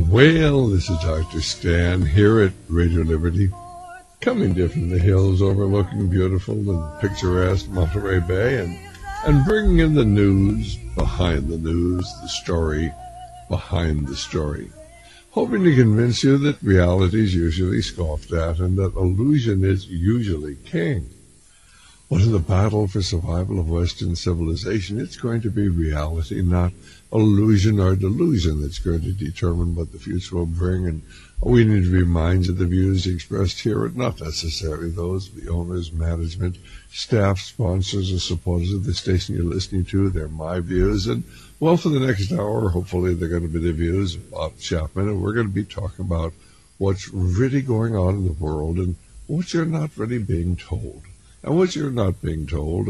Well, this is Dr. Stan here at Radio Liberty, coming to you from the hills overlooking beautiful and picturesque Monterey Bay and bringing in the news behind the news, the story behind the story, hoping to convince you that reality is usually scoffed at and that illusion is usually king. What in the battle for survival of Western civilization, it's going to be reality, not illusion or delusion, that's going to determine what the future will bring. And we need to be mindful of the views expressed here are not necessarily those of the owners, management, staff, sponsors, or supporters of the station you're listening to. They're my views. And, well, for the next hour, hopefully they're going to be the views of Bob Chapman. And we're going to be talking about what's really going on in the world and what you're not really being told. And what you're not being told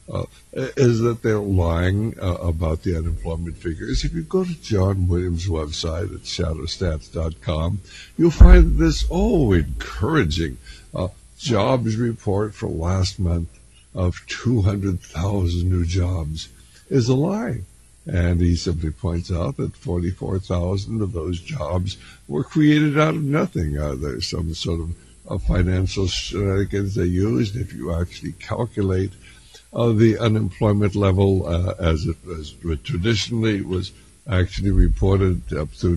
is that they're lying about the unemployment figures. If you go to John Williams' website at shadowstats.com, you'll find this encouraging jobs report for last month of 200,000 new jobs is a lie. And he simply points out that 44,000 of those jobs were created out of nothing. There's some sort of financial shenanigans they used. If you actually calculate the unemployment level as it was traditionally was actually reported up through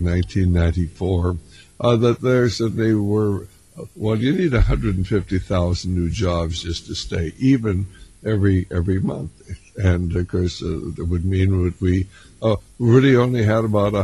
1994, that there certainly were, you need 150,000 new jobs just to stay even every month. And, of course, that would mean that we really only had about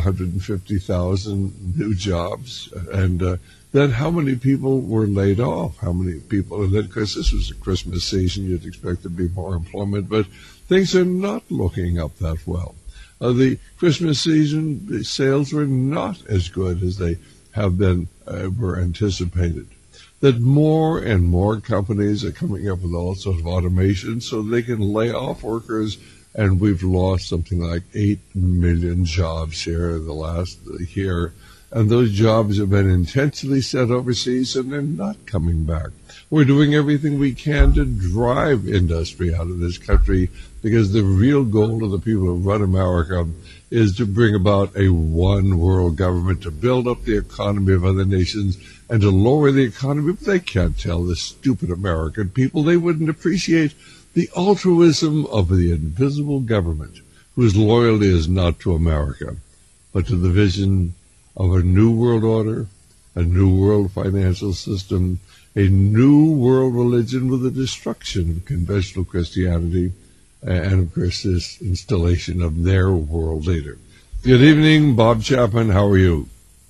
150,000 new jobs. And then how many people were laid off? How many people? And then, of course, this was a Christmas season. You'd expect there to be more employment, but things are not looking up that well. The Christmas season, the sales were not as good as they have been, were anticipated. That more and more companies are coming up with all sorts of automation so they can lay off workers, and we've lost something like 8 million jobs here in the last year. And those jobs have been intentionally sent overseas, and they're not coming back. We're doing everything we can to drive industry out of this country because the real goal of the people who run America is to bring about a one-world government, to build up the economy of other nations and to lower the economy. But they can't tell the stupid American people they wouldn't appreciate the altruism of the invisible government whose loyalty is not to America, but to the vision of a new world order, a new world financial system, a new world religion with the destruction of conventional Christianity, and, of course, this installation of their world leader. Good evening, Bob Chapman. How are you?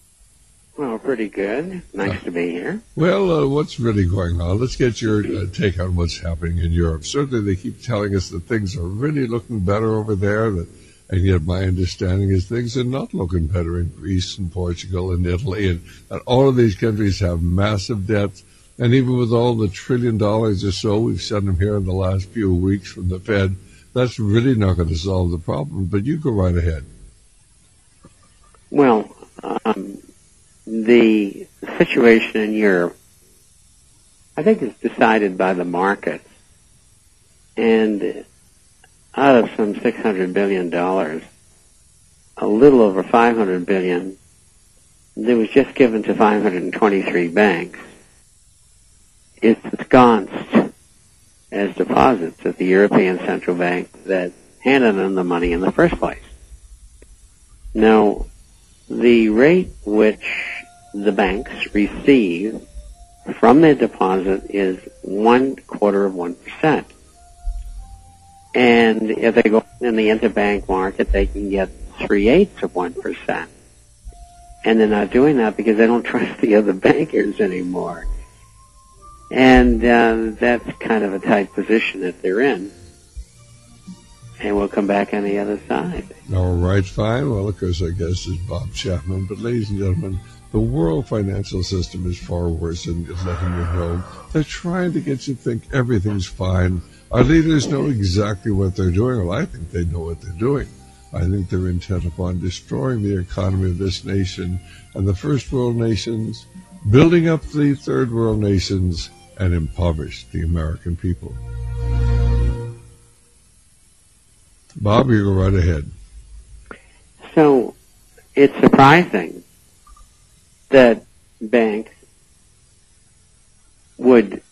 Well, pretty good. Nice to be here. Well, what's really going on? Let's get your take on what's happening in Europe. Certainly they keep telling us that things are really looking better over there, and yet my understanding is things are not looking better in Greece and Portugal and Italy, and all of these countries have massive debts. And even with all the $1 trillion or so we've sent them here in the last few weeks from the Fed, that's really not going to solve the problem. But you go right ahead. Well, the situation in Europe, I think, is decided by the markets. And out of some $600 billion, a little over $500 billion that was just given to 523 banks is ensconced as deposits at the European Central Bank that handed them the money in the first place. Now, the rate which the banks receive from their deposit is 0.25%. And if they go in the interbank market, they can get 0.375%. And they're not doing that because they don't trust the other bankers anymore. And that's kind of a tight position that they're in. And we'll come back on the other side. All right, fine. Well, of course, I guess it's Bob Chapman. But, ladies and gentlemen, the world financial system is far worse than letting you know. They're trying to get you to think everything's fine. Our leaders know exactly what they're doing. Well, I think they know what they're doing. I think they're intent upon destroying the economy of this nation and the first world nations, building up the third world nations, and impoverish the American people. Bob, you go right ahead. So it's surprising that banks would.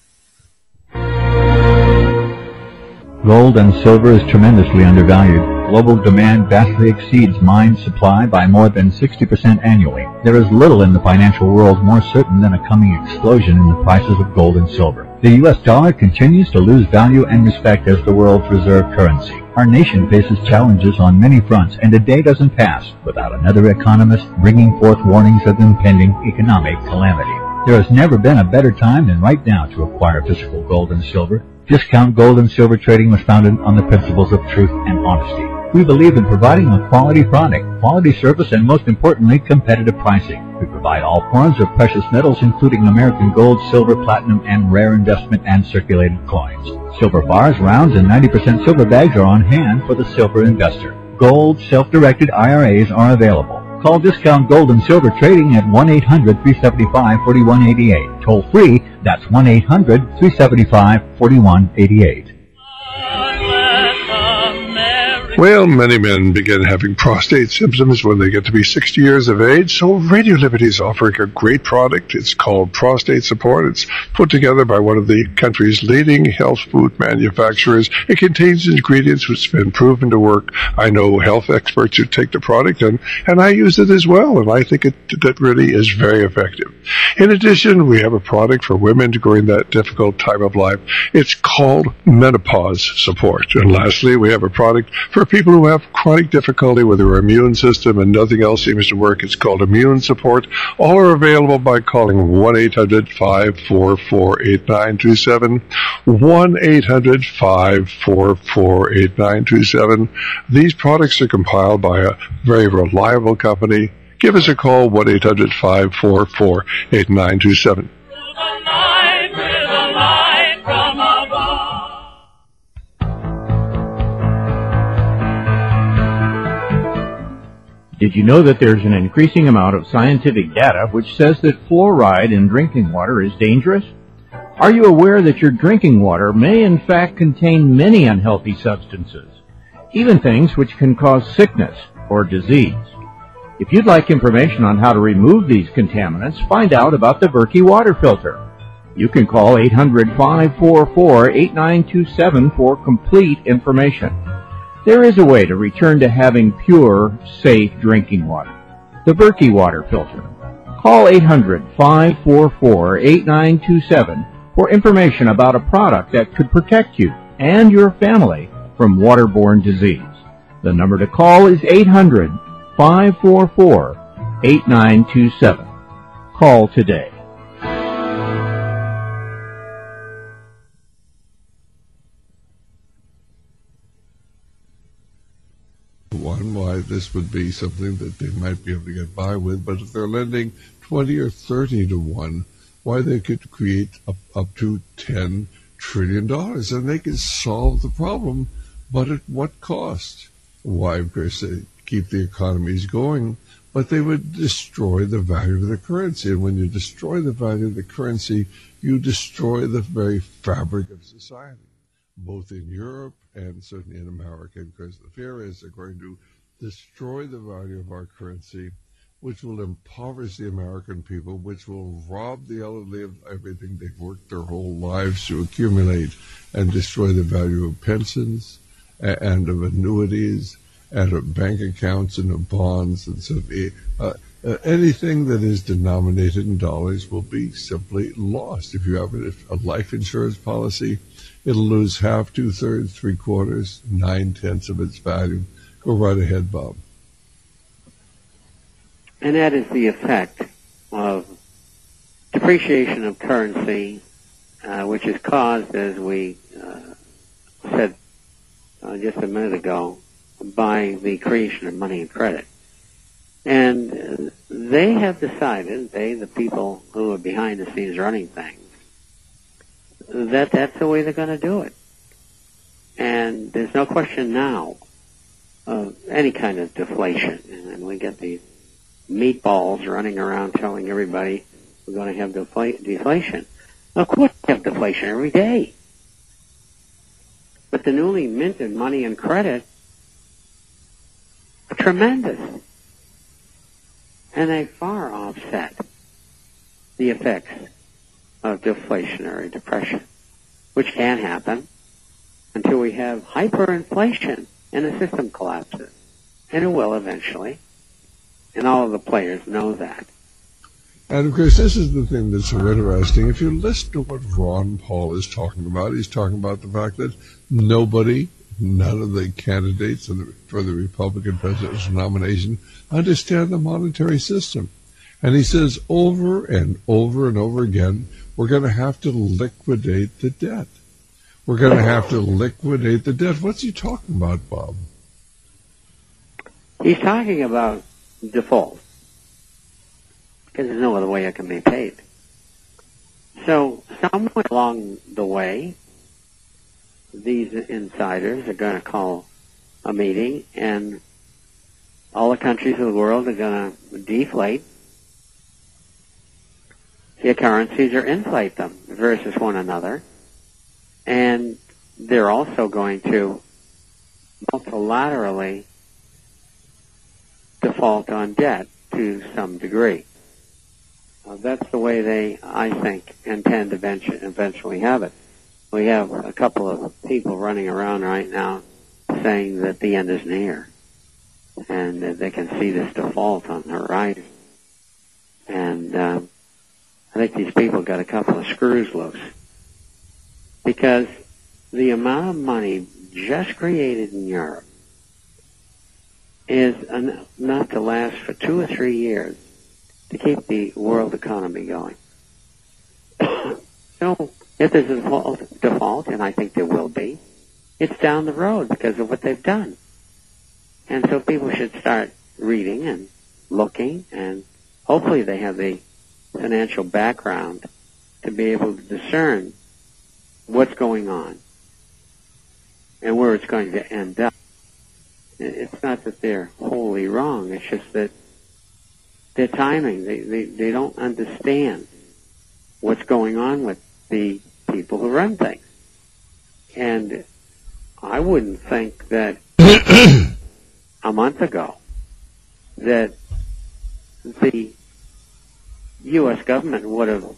Gold and silver is tremendously undervalued. Global demand vastly exceeds mine supply by more than 60% annually. There is little in the financial world more certain than a coming explosion in the prices of gold and silver. The U.S. dollar continues to lose value and respect as the world's reserve currency. Our nation faces challenges on many fronts, and a day doesn't pass without another economist bringing forth warnings of impending economic calamity. There has never been a better time than right now to acquire physical gold and silver. Discount Gold and Silver Trading was founded on the principles of truth and honesty. We believe in providing a quality product, quality service, and most importantly, competitive pricing. We provide all forms of precious metals, including American gold, silver, platinum, and rare investment and circulated coins. Silver bars, rounds, and 90% silver bags are on hand for the silver investor. Gold, self-directed IRAs are available. Call Discount Gold and Silver Trading at 1-800-375-4188. Toll free, that's 1-800-375-4188. Well, many men begin having prostate symptoms when they get to be 60 years of age, so Radio Liberty is offering a great product. It's called Prostate Support. It's put together by one of the country's leading health food manufacturers. It contains ingredients which have been proven to work. I know health experts who take the product, and I use it as well, and I think that really is very effective. In addition, we have a product for women during that difficult time of life. It's called Menopause Support. And lastly, we have a product for people who have chronic difficulty with their immune system and nothing else seems to work. It's called Immune Support. All are available by calling 1-800-544-8927, 1-800-544-8927. These products are compiled by a very reliable company. Give us a call, 1-800-544-8927. Did you know that there's an increasing amount of scientific data which says that fluoride in drinking water is dangerous? Are you aware that your drinking water may in fact contain many unhealthy substances, even things which can cause sickness or disease? If you'd like information on how to remove these contaminants, find out about the Berkey water filter. You can call 800-544-8927 for complete information. There is a way to return to having pure, safe drinking water. The Berkey water filter. Call 800-544-8927 for information about a product that could protect you and your family from waterborne disease. The number to call is 800-544-8927. Call today. Why this would be something that they might be able to get by with, but if they're lending 20 or 30 to 1, why they could create up to $10 trillion, and they could solve the problem, but at what cost? Why, of course, they keep the economies going, but they would destroy the value of the currency, and when you destroy the value of the currency, you destroy the very fabric of society, both in Europe and certainly in America, because the fear is they're going to destroy the value of our currency, which will impoverish the American people, which will rob the elderly of everything they've worked their whole lives to accumulate, and destroy the value of pensions and of annuities and of bank accounts and of bonds. And so anything that is denominated in dollars will be simply lost. If you have a life insurance policy, it'll lose half, 2/3, 3/4, 9/10 of its value. Go right ahead, Bob. And that is the effect of depreciation of currency, which is caused, as we said just a minute ago, by the creation of money and credit. And they have decided, the people who are behind the scenes running things, that that's the way they're going to do it. And there's no question now of any kind of deflation. And we get these meatballs running around telling everybody we're going to have deflation. Of course we have deflation every day. But the newly minted money and credit are tremendous. And they far offset the effects of deflationary depression, which can happen until we have hyperinflation and the system collapses. And it will eventually. And all of the players know that. And of course, this is the thing that's so interesting. If you listen to what Ron Paul is talking about, he's talking about the fact that none of the candidates for the Republican presidential nomination understand the monetary system. And he says over and over and over again, we're going to have to liquidate the debt. We're going to have to liquidate the debt. What's he talking about, Bob? He's talking about default, because there's no other way it can be paid. So somewhere along the way, these insiders are going to call a meeting, and all the countries of the world are going to deflate their currencies or inflate them versus one another. And they're also going to multilaterally default on debt to some degree. That's the way they, I think, intend to eventually have it. We have a couple of people running around right now saying that the end is near and that they can see this default on the horizon. And I think these people got a couple of screws loose, because the amount of money just created in Europe is enough to last for 2 or 3 years to keep the world economy going. So if there's a default, and I think there will be, it's down the road because of what they've done. And so people should start reading and looking, and hopefully they have the financial background to be able to discern what's going on and where it's going to end up. It's not that they're wholly wrong. It's just that their timing, they don't understand what's going on with the people who run things. And I wouldn't think that a month ago that the U.S. government would have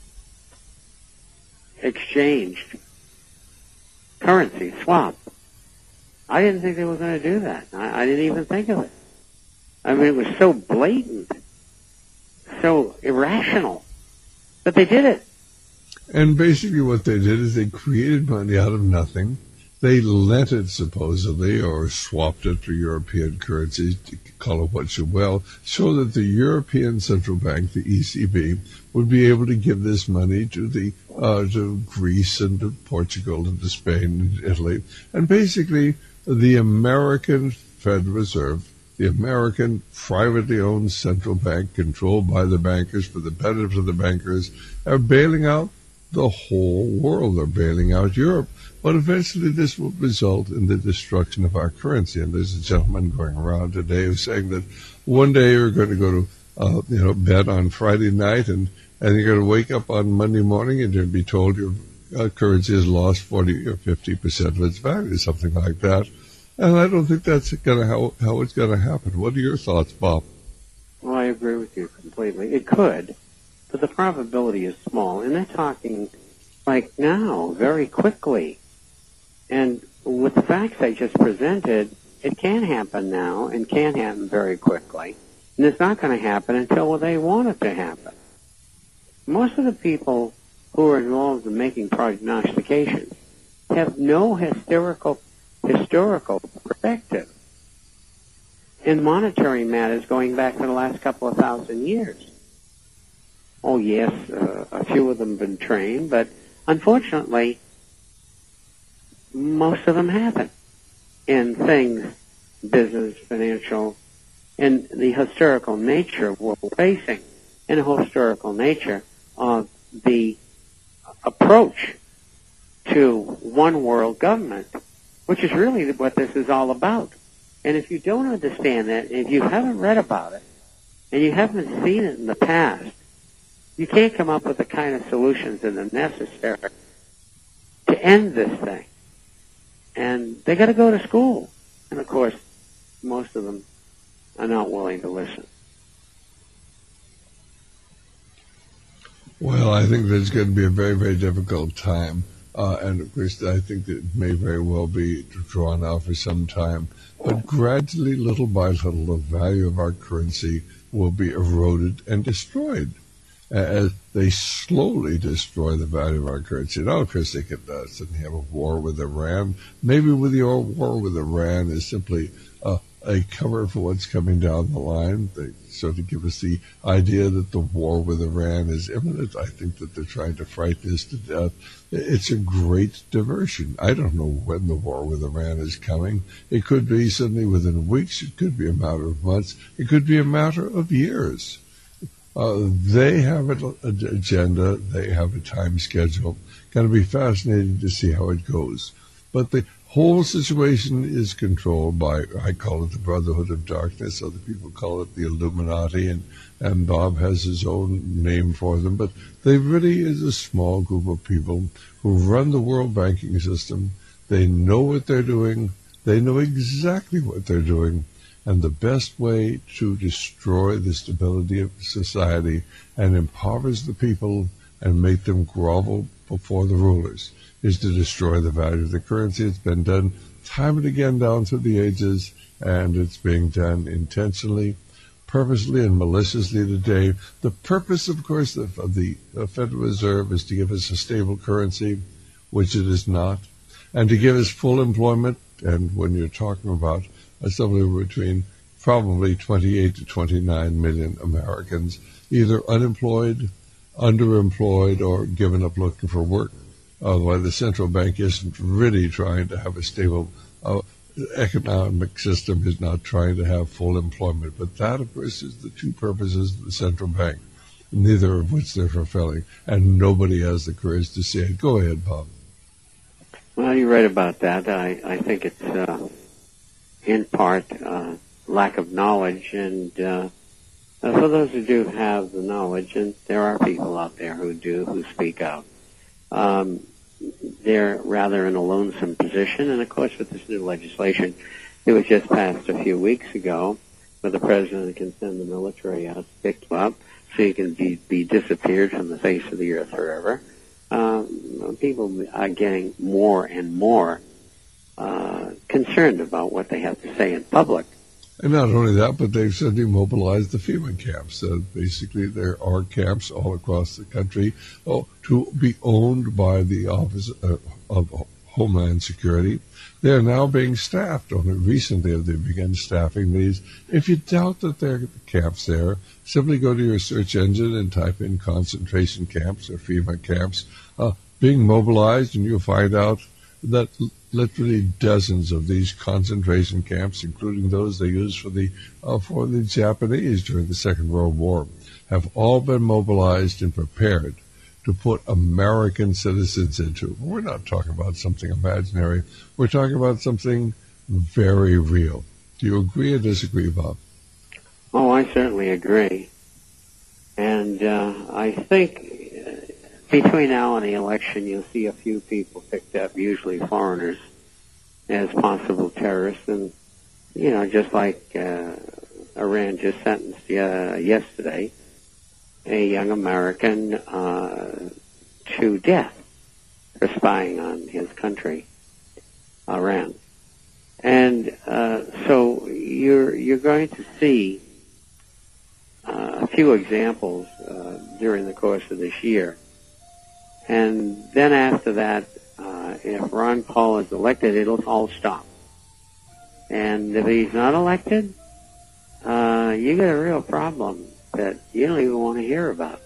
exchanged currency, swap. I didn't think they were going to do that. I didn't even think of it. I mean, it was so blatant, so irrational, but they did it. And basically what they did is they created money out of nothing. They lent it, supposedly, or swapped it for European currencies, call it what you will, so that the European Central Bank, the ECB, would be able to give this money to Greece and to Portugal and to Spain and Italy. And basically, the American Federal Reserve, the American privately owned central bank controlled by the bankers for the benefit of the bankers, are bailing out the whole world. They're bailing out Europe. But eventually this will result in the destruction of our currency. And there's a gentleman going around today who's saying that one day you're going to go to bed on Friday night and you're going to wake up on Monday morning and you're going to be told your currency has lost 40 or 50% of its value, something like that. And I don't think that's how it's going to happen. What are your thoughts, Bob? Well, I agree with you completely. It could, but the probability is small. And they're talking like now, very quickly. And with the facts I just presented, it can happen now and can happen very quickly. And it's not going to happen until they want it to happen. Most of the people who are involved in making prognostications have no historical perspective in monetary matters going back to the last couple of thousand years. Oh, yes, a few of them have been trained, but unfortunately, most of them haven't in things, business, financial, and the historical nature of what we're facing, and the historical nature of the approach to one world government, which is really what this is all about. And if you don't understand that, if you haven't read about it, and you haven't seen it in the past, you can't come up with the kind of solutions that are necessary to end this thing. And they got to go to school. And of course, most of them are not willing to listen. Well, I think there's going to be a very, very difficult time. And of course, I think that it may very well be drawn out for some time. But gradually, little by little, the value of our currency will be eroded and destroyed as they slowly destroy the value of our currency. Now, of course, they could suddenly have a war with Iran. Maybe with the war with Iran is simply a cover for what's coming down the line. They sort of give us the idea that the war with Iran is imminent. I think that they're trying to frighten us to death. It's a great diversion. I don't know when the war with Iran is coming. It could be suddenly within weeks. It could be a matter of months. It could be a matter of years. They have an agenda. They have a time schedule. Going to be fascinating to see how it goes. But the whole situation is controlled by, I call it the Brotherhood of Darkness. Other people call it the Illuminati, and Bob has his own name for them. But they really is a small group of people who run the world banking system. They know what they're doing. They know exactly what they're doing. And the best way to destroy the stability of society and impoverish the people and make them grovel before the rulers is to destroy the value of the currency. It's been done time and again down through the ages, and it's being done intentionally, purposely, and maliciously today. The purpose, of course, of the Federal Reserve is to give us a stable currency, which it is not, and to give us full employment. And when you're talking about somewhere between probably 28 to 29 million Americans, either unemployed, underemployed, or given up looking for work. Why the central bank isn't really trying to have a stable economic system, is not trying to have full employment. But that, of course, is the two purposes of the central bank, neither of which they're fulfilling. And nobody has the courage to say it. Go ahead, Bob. Well, you're right about that. I think it's in part lack of knowledge. And for those who do have the knowledge, and there are people out there who speak out, they're rather in a lonesome position. And, of course, with this new legislation, it was just passed a few weeks ago, where the president can send the military out to pick you up so you can be disappeared from the face of the earth forever. People are getting more and more concerned about what they have to say in public. And not only that, but they've suddenly mobilized the FEMA camps. Basically, there are camps all across the country to be owned by the Office of Homeland Security. They are now being staffed. Only recently have they begun staffing these. If you doubt that there are camps there, simply go to your search engine and type in concentration camps or FEMA camps being mobilized, and you'll find out that literally dozens of these concentration camps, including those they used for the Japanese during the Second World War, have all been mobilized and prepared to put American citizens into. We're not talking about something imaginary. We're talking about something very real. Do you agree or disagree, Bob? Oh, I certainly agree. And I think between now and the election, you'll see a few people picked up, usually foreigners, as possible terrorists. And, just like Iran just sentenced yesterday a young American to death for spying on his country, Iran. And so you're going to see a few examples during the course of this year. And then after that, if Ron Paul is elected, it'll all stop. And if he's not elected, you get a real problem that you don't even want to hear about.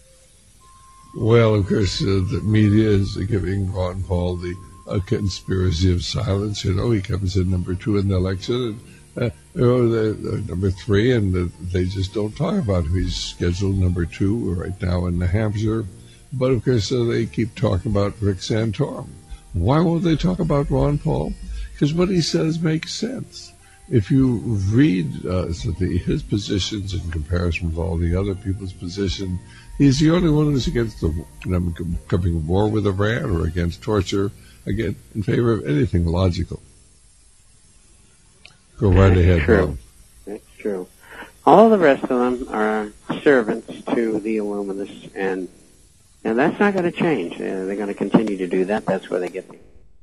Well, of course, the media is giving Ron Paul the conspiracy of silence. He comes in number 2 in the election, and number 3, and they just don't talk about him. He's scheduled number 2 right now in New Hampshire. But, of course, they keep talking about Rick Santorum. Why won't they talk about Ron Paul? Because what he says makes sense. If you read his positions in comparison with all the other people's positions, he's the only one who's against the coming war with Iran or against torture, again, in favor of anything logical. Go right ahead, Bob. That's true. All the rest of them are servants to the Illuminists and And that's not going to change. They're going to continue to do that. That's where they get the...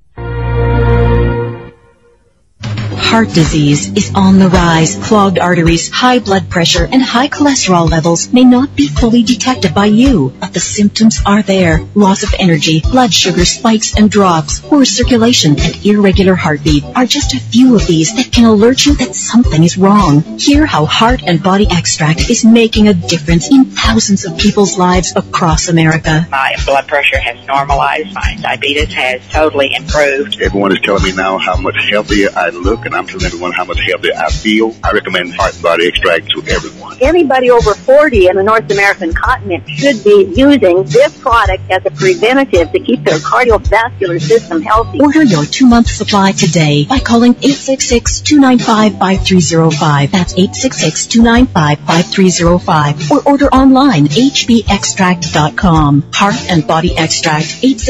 Heart disease is on the rise. Clogged arteries, high blood pressure, and high cholesterol levels may not be fully detected by you, but the symptoms are there. Loss of energy, blood sugar spikes and drops, poor circulation, and irregular heartbeat are just a few of these that can alert you that something is wrong. Hear how Heart and Body Extract is making a difference in thousands of people's lives across America. My blood pressure has normalized. My diabetes has totally improved. Everyone is telling me now how much healthier I look, and I'm telling everyone how much healthier I feel. I recommend Heart and Body Extract to everyone. Everybody over 40 in the North American continent should be using this product as a preventative to keep their cardiovascular system healthy. Order your 2-month supply today by calling 866-295-5305. That's 866-295-5305. Or order online, hbextract.com. Heart and Body Extract,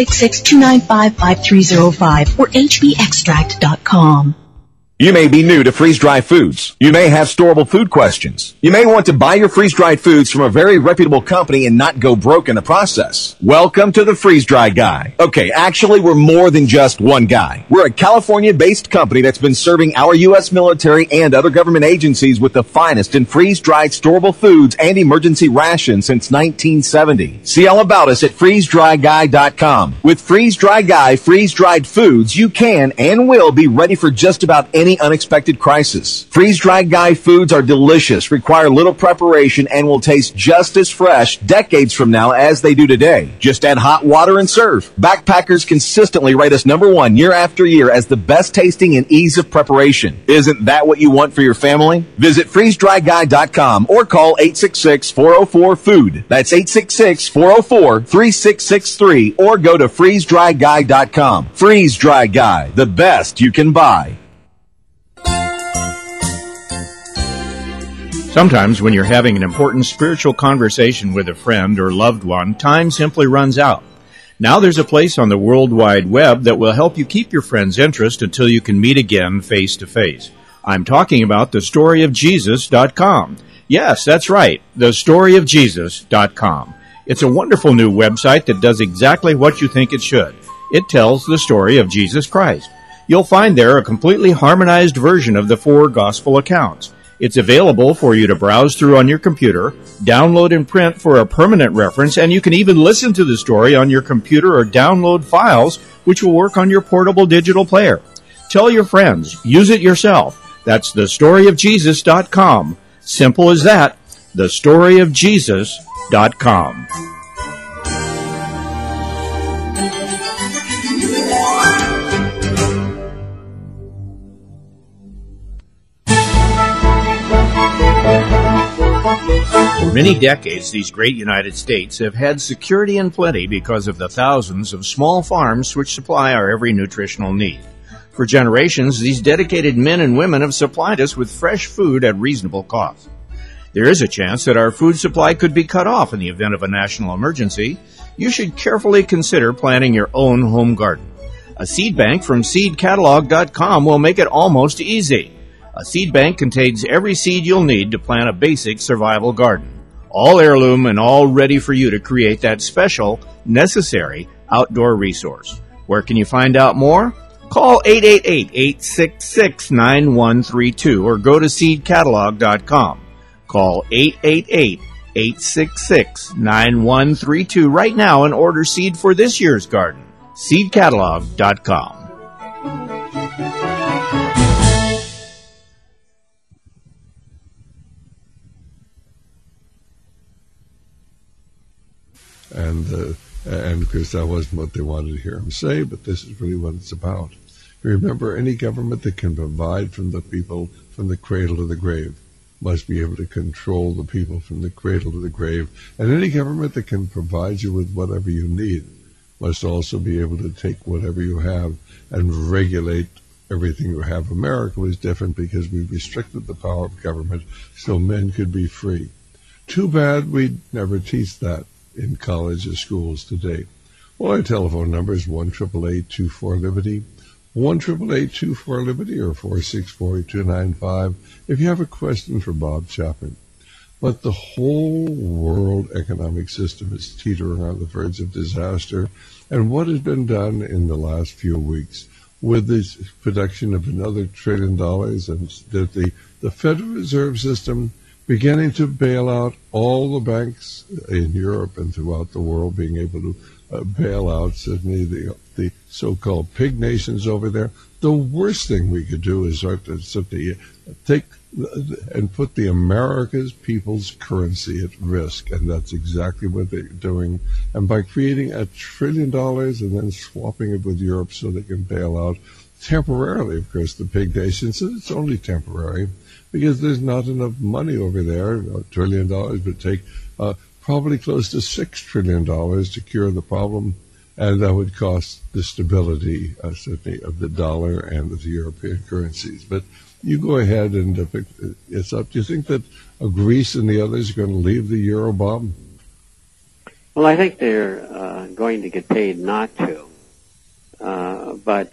866-295-5305 or hbextract.com. You may be new to freeze-dried foods. You may have storable food questions. You may want to buy your freeze-dried foods from a very reputable company and not go broke in the process. Welcome to the Freeze-Dry Guy. Okay, actually, we're more than just one guy. We're a California-based company that's been serving our U.S. military and other government agencies with the finest in freeze-dried storable foods and emergency rations since 1970. See all about us at freezedryguy.com. With Freeze-Dry Guy freeze-dried foods, you can and will be ready for just about any unexpected crisis. Freeze-dried Guy foods are delicious, require little preparation, and will taste just as fresh decades from now as they do today. Just add hot water and serve. Backpackers consistently rate us #1 year after year as the best tasting and ease of preparation. Isn't that what you want for your family? Visit freezedryguy.com or call 866-404-FOOD. That's 866-404-3663 or go to freezedryguy.com. Freeze-Dry Guy, the best you can buy. Sometimes when you're having an important spiritual conversation with a friend or loved one, time simply runs out. Now there's a place on the World Wide Web that will help you keep your friend's interest until you can meet again face to face. I'm talking about thestoryofjesus.com. Yes, that's right, thestoryofjesus.com. It's a wonderful new website that does exactly what you think it should. It tells the story of Jesus Christ. You'll find there a completely harmonized version of the 4 gospel accounts. It's available for you to browse through on your computer, download and print for a permanent reference, and you can even listen to the story on your computer or download files, which will work on your portable digital player. Tell your friends. Use it yourself. That's thestoryofjesus.com. Simple as that. thestoryofjesus.com. For many decades, these great United States have had security and plenty because of the thousands of small farms which supply our every nutritional need. For generations, these dedicated men and women have supplied us with fresh food at reasonable cost. There is a chance that our food supply could be cut off in the event of a national emergency. You should carefully consider planting your own home garden. A seed bank from seedcatalog.com will make it almost easy. A seed bank contains every seed you'll need to plant a basic survival garden. All heirloom and all ready for you to create that special, necessary outdoor resource. Where can you find out more? Call 888-866-9132 or go to seedcatalog.com. Call 888-866-9132 right now and order seed for this year's garden. seedcatalog.com. And of course, that wasn't what they wanted to hear him say, but this is really what it's about. Remember, any government that can provide from the people from the cradle to the grave must be able to control the people from the cradle to the grave. And any government that can provide you with whatever you need must also be able to take whatever you have and regulate everything you have. America was different because we restricted the power of government so men could be free. Too bad we never teach that in college or schools today. Well, our telephone number is 1-888-24-LIBERTY, 1-888-24-LIBERTY, or 464-8295 if you have a question for Bob Chapman. But the whole world economic system is teetering on the verge of disaster. And what has been done in the last few weeks with this production of another $1 trillion and that the Federal Reserve System beginning to bail out all the banks in Europe and throughout the world, being able to bail out certainly the so-called pig nations over there. The worst thing we could do is start to simply take and put the America's people's currency at risk, and that's exactly what they're doing. And by creating $1 trillion and then swapping it with Europe so they can bail out temporarily, of course, the pig nations, and it's only temporary because there's not enough money over there. $1 trillion would take probably close to $6 trillion to cure the problem, and that would cost the stability certainly of the dollar and of the European currencies. But you go ahead and it's up. Do you think that Greece and the others are going to leave the Eurobomb? Well, I think they're going to get paid not to, but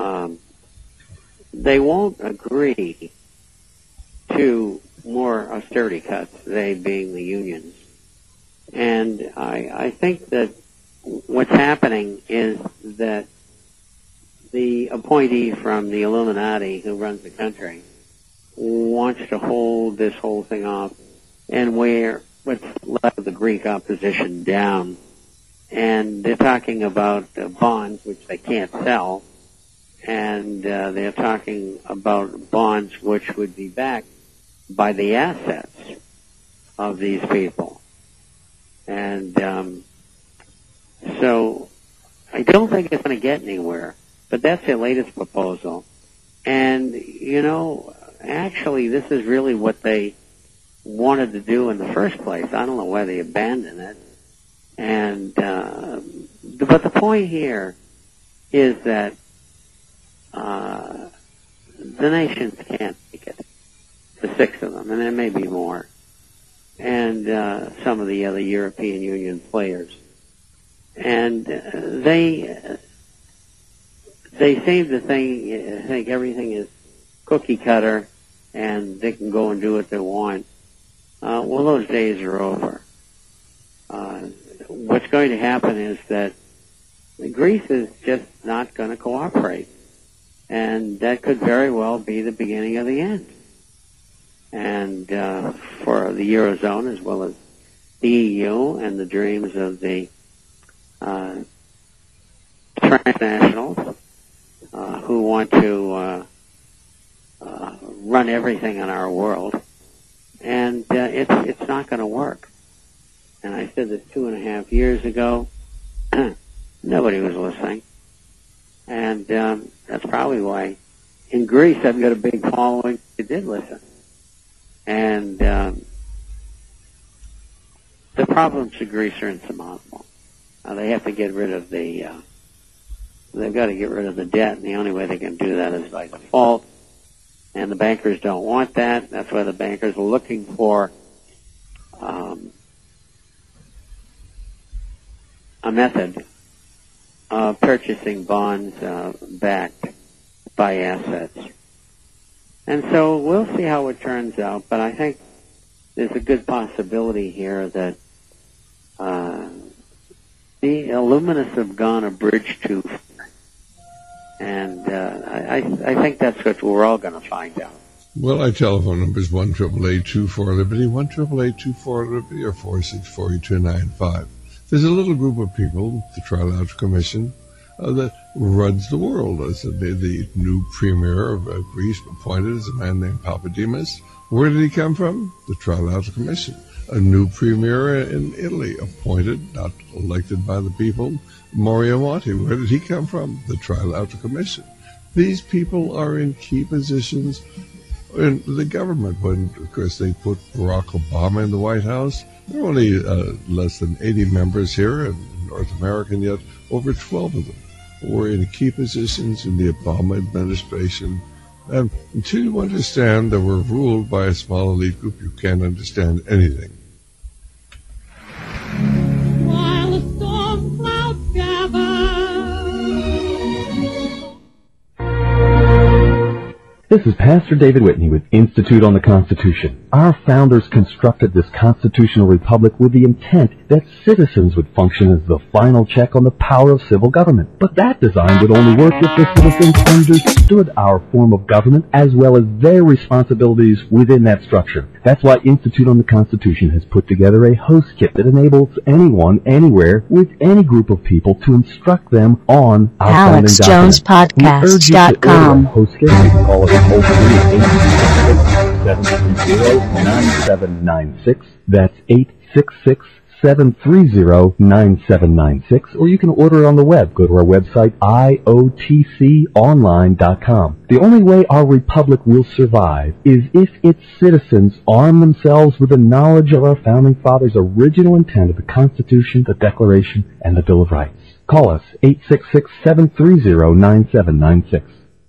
they won't agree to more austerity cuts, they being the unions. And I think that what's happening is that the appointee from the Illuminati who runs the country wants to hold this whole thing off and wear what's left of the Greek opposition down. And they're talking about bonds which they can't sell, and they're talking about bonds which would be backed by the assets of these people. And so I don't think it's going to get anywhere, but that's their latest proposal. And, you know, actually this is really what they wanted to do in the first place. I don't know why they abandoned it. And but the point here is that the nations can't take it, the six of them, and there may be more, and some of the other European Union players. And they seem to think everything is cookie cutter and they can go and do what they want. Well, those days are over. What's going to happen is that Greece is just not going to cooperate, and that could very well be the beginning of the end. And for the Eurozone as well as the EU and the dreams of the transnationals who want to run everything in our world, and it's not going to work. And I said this 2.5 years ago. Nobody was listening, and that's probably why in Greece I've got a big following who did listen. And the problems of Greece are insurmountable. They have to get rid of they've got to get rid of the debt, and the only way they can do that is by default. And the bankers don't want that. That's why the bankers are looking for a method of purchasing bonds backed by assets. And so we'll see how it turns out, but I think there's a good possibility here that the Illuminists have gone a bridge too far. And I think that's what we're all going to find out. Well, our telephone number is 1-888-24-LIBERTY, 1-888-24-LIBERTY, or 464-8295. There's a little group of people, the Trilateral Commission, that runs the world. The new premier of Greece appointed is a man named Papademos. Where did he come from? The Trilateral Commission. A new premier in Italy, appointed, not elected by the people, Mario Monti. Where did he come from? The Trilateral Commission. These people are in key positions in the government. When, of course, they put Barack Obama in the White House, there are only less than 80 members here in North America, and yet over 12 of them were in key positions in the Obama administration. And until you understand that we're ruled by a small elite group, you can't understand anything. While the storm clouds gather. This is Pastor David Whitney with Institute on the Constitution. Our founders constructed this constitutional republic with the intent that citizens would function as the final check on the power of civil government. But that design would only work if the citizens understood our form of government as well as their responsibilities within that structure. That's why Institute on the Constitution has put together a host kit that enables anyone, anywhere, with any group of people to instruct them on our founding document. AlexJonesPodcast.com. Host kit. You can call us toll free at 866-730-9796. That's 866-730-9796. Or you can order it on the web. Go to our website, iotconline.com. The only way our republic will survive is if its citizens arm themselves with the knowledge of our founding fathers' original intent of the Constitution, the Declaration, and the Bill of Rights. Call us, 866-730-9796.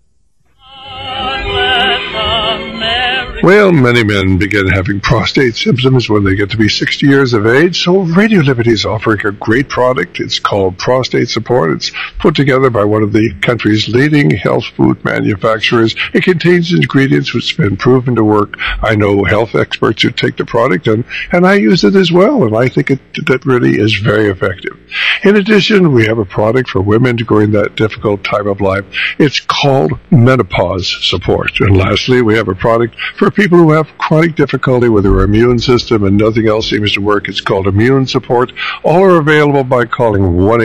Well, many men begin having prostate symptoms when they get to be 60 years of age, so Radio Liberty is offering a great product. It's called Prostate Support. It's put together by one of the country's leading health food manufacturers. It contains ingredients which have been proven to work. I know health experts who take the product, and I use it as well, and I think that really is very effective. In addition, we have a product for women during that difficult time of life. It's called Menopause Support. And lastly, we have a product for people who have chronic difficulty with their immune system and nothing else seems to work. It's called Immune Support. All are available by calling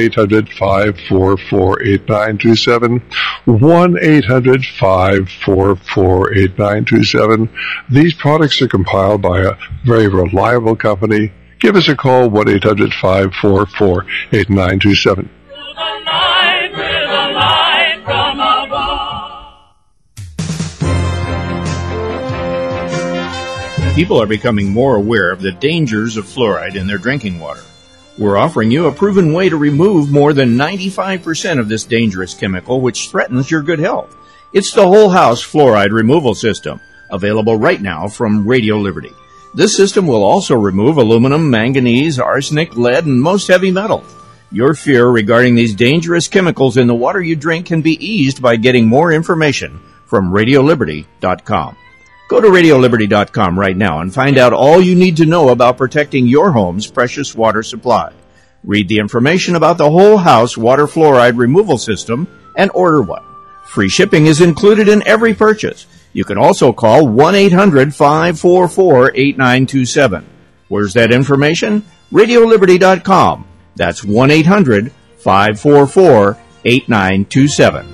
1-800-544-8927, 1-800-544-8927. These products are compiled by a very reliable company. Give us a call, 1-800-544-8927. People are becoming more aware of the dangers of fluoride in their drinking water. We're offering you a proven way to remove more than 95% of this dangerous chemical which threatens your good health. It's the Whole House Fluoride Removal System, available right now from Radio Liberty. This system will also remove aluminum, manganese, arsenic, lead, and most heavy metals. Your fear regarding these dangerous chemicals in the water you drink can be eased by getting more information from RadioLiberty.com. Go to RadioLiberty.com right now and find out all you need to know about protecting your home's precious water supply. Read the information about the Whole House Water Fluoride Removal System and order one. Free shipping is included in every purchase. You can also call 1-800-544-8927. Where's that information? RadioLiberty.com. That's 1-800-544-8927.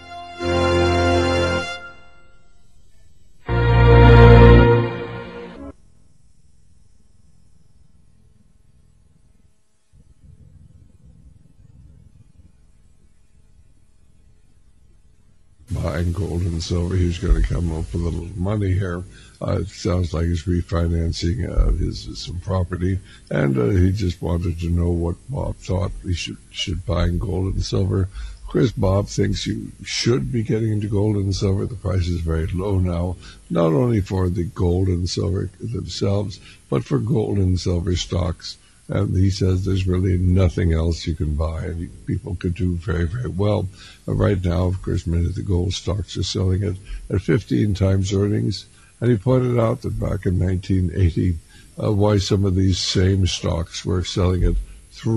Buying gold and silver. He's going to come up with a little money here. It sounds like he's refinancing some property, and he just wanted to know what Bob thought he should buy in gold and silver. Of course, Bob thinks you should be getting into gold and silver. The price is very low now, not only for the gold and silver themselves, but for gold and silver stocks. And he says there's really nothing else you can buy, and people could do very, very well. Right now, of course, many of the gold stocks are selling at 15 times earnings. And he pointed out that back in 1980, why some of these same stocks were selling at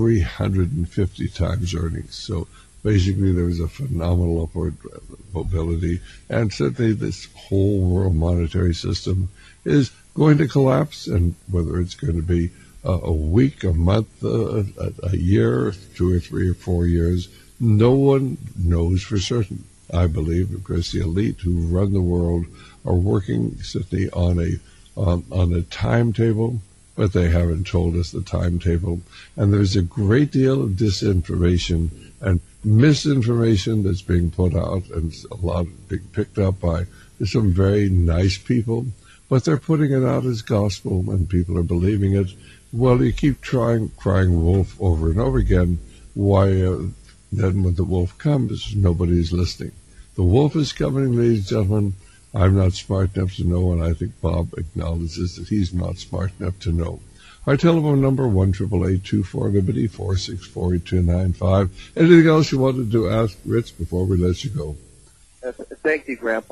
350 times earnings. So basically, there was a phenomenal upward mobility. And certainly, this whole world monetary system is going to collapse, and whether it's going to be a week, a month, a year, 2 or 3 or 4 years, no one knows for certain. I believe, of course, the elite who run the world are working certainly on a timetable, but they haven't told us the timetable. And there's a great deal of disinformation and misinformation that's being put out, and a lot being picked up by some very nice people, but they're putting it out as gospel, and people are believing it. Well, you keep crying wolf over and over again. Why, then when the wolf comes, nobody's listening. The wolf is coming, ladies and gentlemen. I'm not smart enough to know, and I think Bob acknowledges that he's not smart enough to know. Our telephone number, 1-888-24-LIBERTY, 464-8295. Anything else you wanted to ask, Rich, before we let you go? Thank you, Grandpa.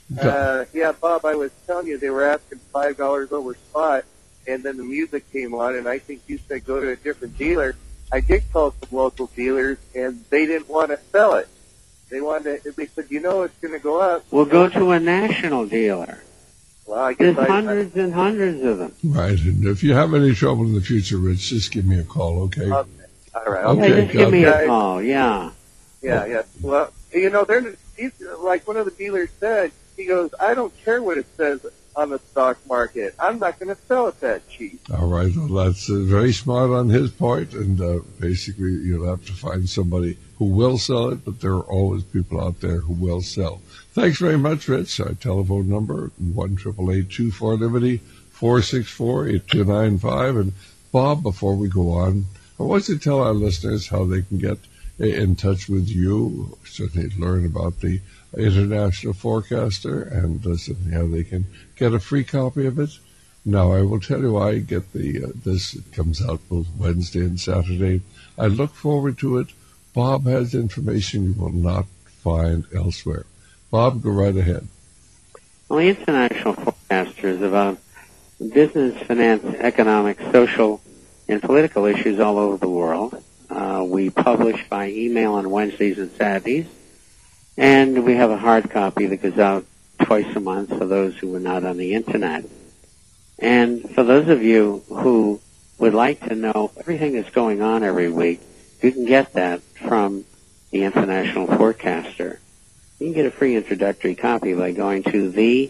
Yeah, Bob, I was telling you they were asking $5 over spot, and then the music came on, and I think you said go to a different dealer. I did call some local dealers, and they didn't want to sell it. They said, it's going to go up. We'll go to a national dealer. Well, I guess There's hundreds and hundreds of them. Right, and if you have any trouble in the future, Rich, just give me a call, okay? Okay. All right. Okay, just give me a call, yeah. Yeah. Well, he's, like one of the dealers said, he goes, I don't care what it says on the stock market. I'm not going to sell it that cheap. All right. Well, that's very smart on his part, and basically you'll have to find somebody who will sell it, but there are always people out there who will sell. Thanks very much, Rich. Our telephone number, 1-888-24-LIBERTY, 464-8295. And Bob, before we go on, I want to tell our listeners how they can get in touch with you, certainly learn about the International Forecaster, and certainly how they can get a free copy of it. Now, I will tell you, I get this comes out both Wednesday and Saturday. I look forward to it. Bob has information you will not find elsewhere. Bob, go right ahead. Well, the International Forecaster is about business, finance, economic, social, and political issues all over the world. We publish by email on Wednesdays and Saturdays, and we have a hard copy that goes out twice a month for those who are not on the Internet. And for those of you who would like to know everything that's going on every week, you can get that from the International Forecaster. You can get a free introductory copy by going to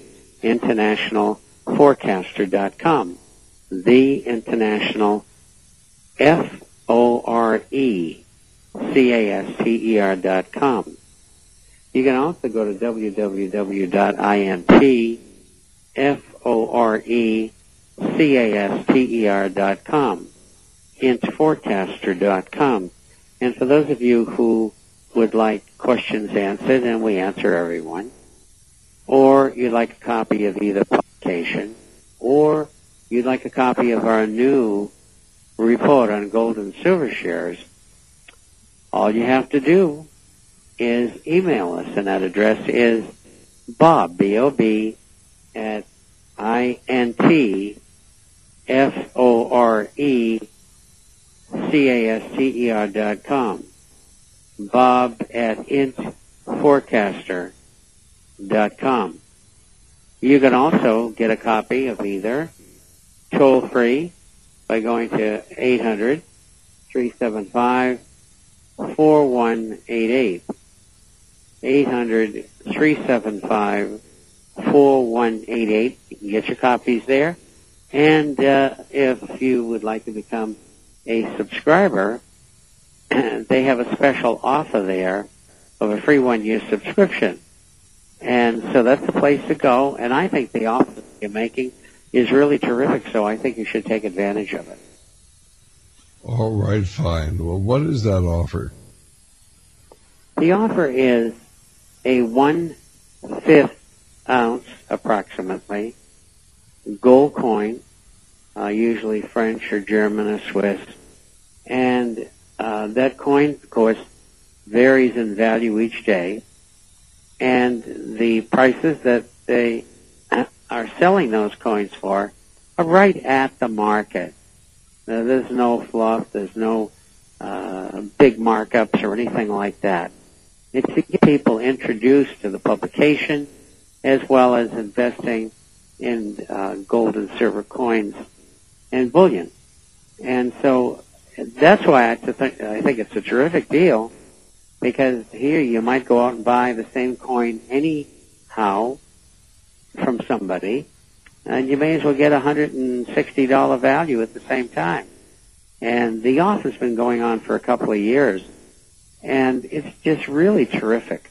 theinternationalforecaster.com. theinternationalforecaster.com. You can also go to www.intforecaster.com, intforecaster.com. And for those of you who would like questions answered, and we answer everyone, or you'd like a copy of either publication, or you'd like a copy of our new report on gold and silver shares, all you have to do is email us, and that address is Bob, B-O-B, at intforecaster.com. Bob at intforecaster.com. You can also get a copy of either toll-free by going to 800-375-4188. 800-375-4188. You can get your copies there. And if you would like to become a subscriber, they have a special offer there of a free 1-year subscription. And so that's the place to go. And I think the offer that you're making is really terrific, so I think you should take advantage of it. All right, fine. Well, what is that offer? The offer is a 1/5 ounce, approximately, gold coin, usually French or German or Swiss. And that coin, of course, varies in value each day. And the prices that they are selling those coins for are right at the market. Now, there's no fluff, there's no big markups or anything like that. It's to get people introduced to the publication as well as investing in gold and silver coins and bullion. And so that's why I think it's a terrific deal, because here you might go out and buy the same coin anyhow from somebody, and you may as well get $160 value at the same time. And the offer's been going on for a couple of years, and it's just really terrific.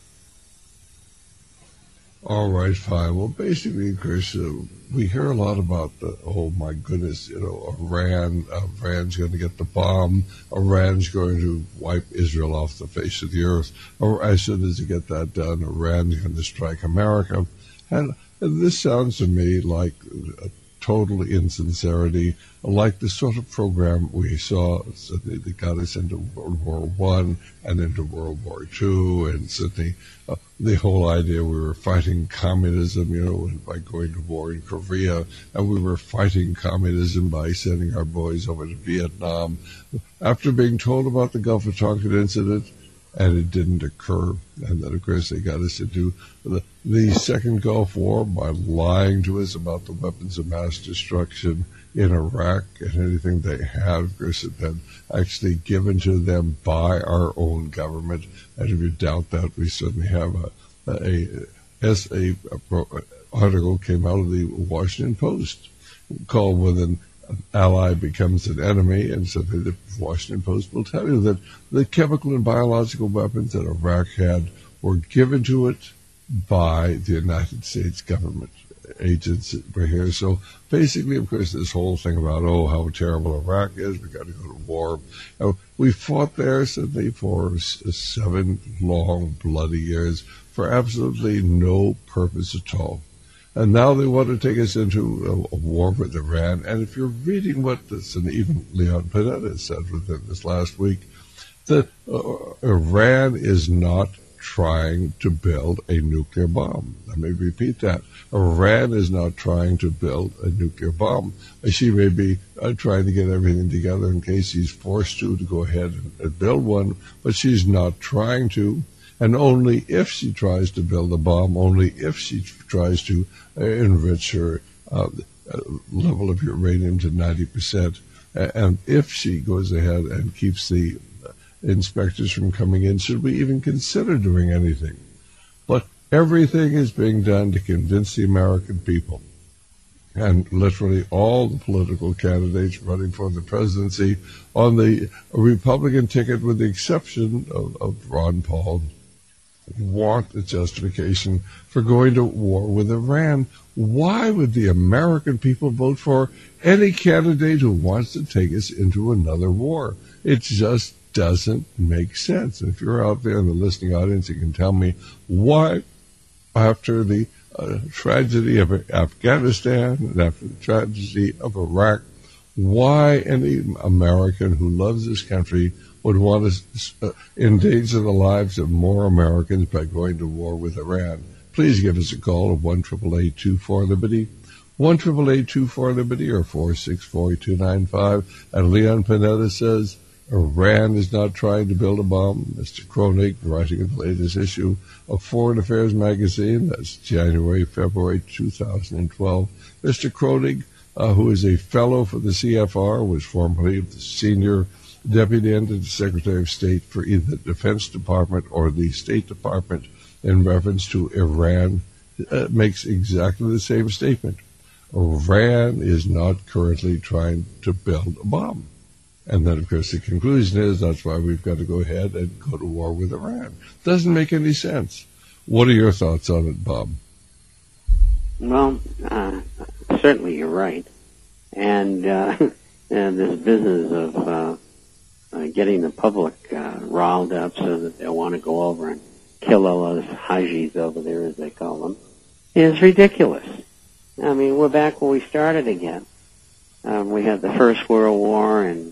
All right, fine. Well, basically, Chris, we hear a lot about oh my goodness, Iran's going to get the bomb, Iran's going to wipe Israel off the face of the earth, or as soon as they get that done, Iran's going to strike America. And this sounds to me like total insincerity, like the sort of program we saw that got us into World War I and into World War II, and certainly the whole idea we were fighting communism, by going to war in Korea, and we were fighting communism by sending our boys over to Vietnam. After being told about the Gulf of Tonkin incident, and it didn't occur. And then, of course, they got us into the Second Gulf War by lying to us about the weapons of mass destruction in Iraq, and anything they had, of course, had been actually given to them by our own government. And if you doubt that, we certainly have a article came out of the Washington Post called "When an Ally Becomes an Enemy," and so the Washington Post will tell you that the chemical and biological weapons that Iraq had were given to it by the United States government. Agents were here. So basically, of course, this whole thing about, how terrible Iraq is, we got to go to war. We fought there, certainly, for 7 long, bloody years for absolutely no purpose at all. And now they want to take us into a war with Iran. And if you're reading what this, and even Leon Panetta said within this last week, that Iran is not trying to build a nuclear bomb. Let me repeat that. Iran is not trying to build a nuclear bomb. She may be trying to get everything together in case she's forced to go ahead and build one, but she's not trying to. And only if she tries to build a bomb, only if she tries to enrich her level of uranium to 90%, and if she goes ahead and keeps the inspectors from coming in, should we even consider doing anything? But everything is being done to convince the American people. And literally all the political candidates running for the presidency on the Republican ticket, with the exception of Ron Paul, want a justification for going to war with Iran. Why would the American people vote for any candidate who wants to take us into another war? It just doesn't make sense. And if you're out there in the listening audience, you can tell me why, after the tragedy of Afghanistan and after the tragedy of Iraq, why any American who loves this country would want to endanger the lives of more Americans by going to war with Iran. Please give us a call at 1-888-24-LIBERTY, 1-888-24-LIBERTY, or 464-8295. And Leon Panetta says Iran is not trying to build a bomb. Mr. Kronig, writing in the latest issue of Foreign Affairs magazine, that's February 2012. Mr. Kronig, who is a fellow for the CFR, was formerly the senior Deputy Under Secretary of State for either the Defense Department or the State Department in reference to Iran, makes exactly the same statement. Iran is not currently trying to build a bomb. And then, of course, the conclusion is that's why we've got to go ahead and go to war with Iran. Doesn't make any sense. What are your thoughts on it, Bob? Well, certainly you're right. And this business of getting the public riled up so that they'll want to go over and kill all those Hajis over there, as they call them, is ridiculous. I mean, we're back where we started again. We had the First World War, and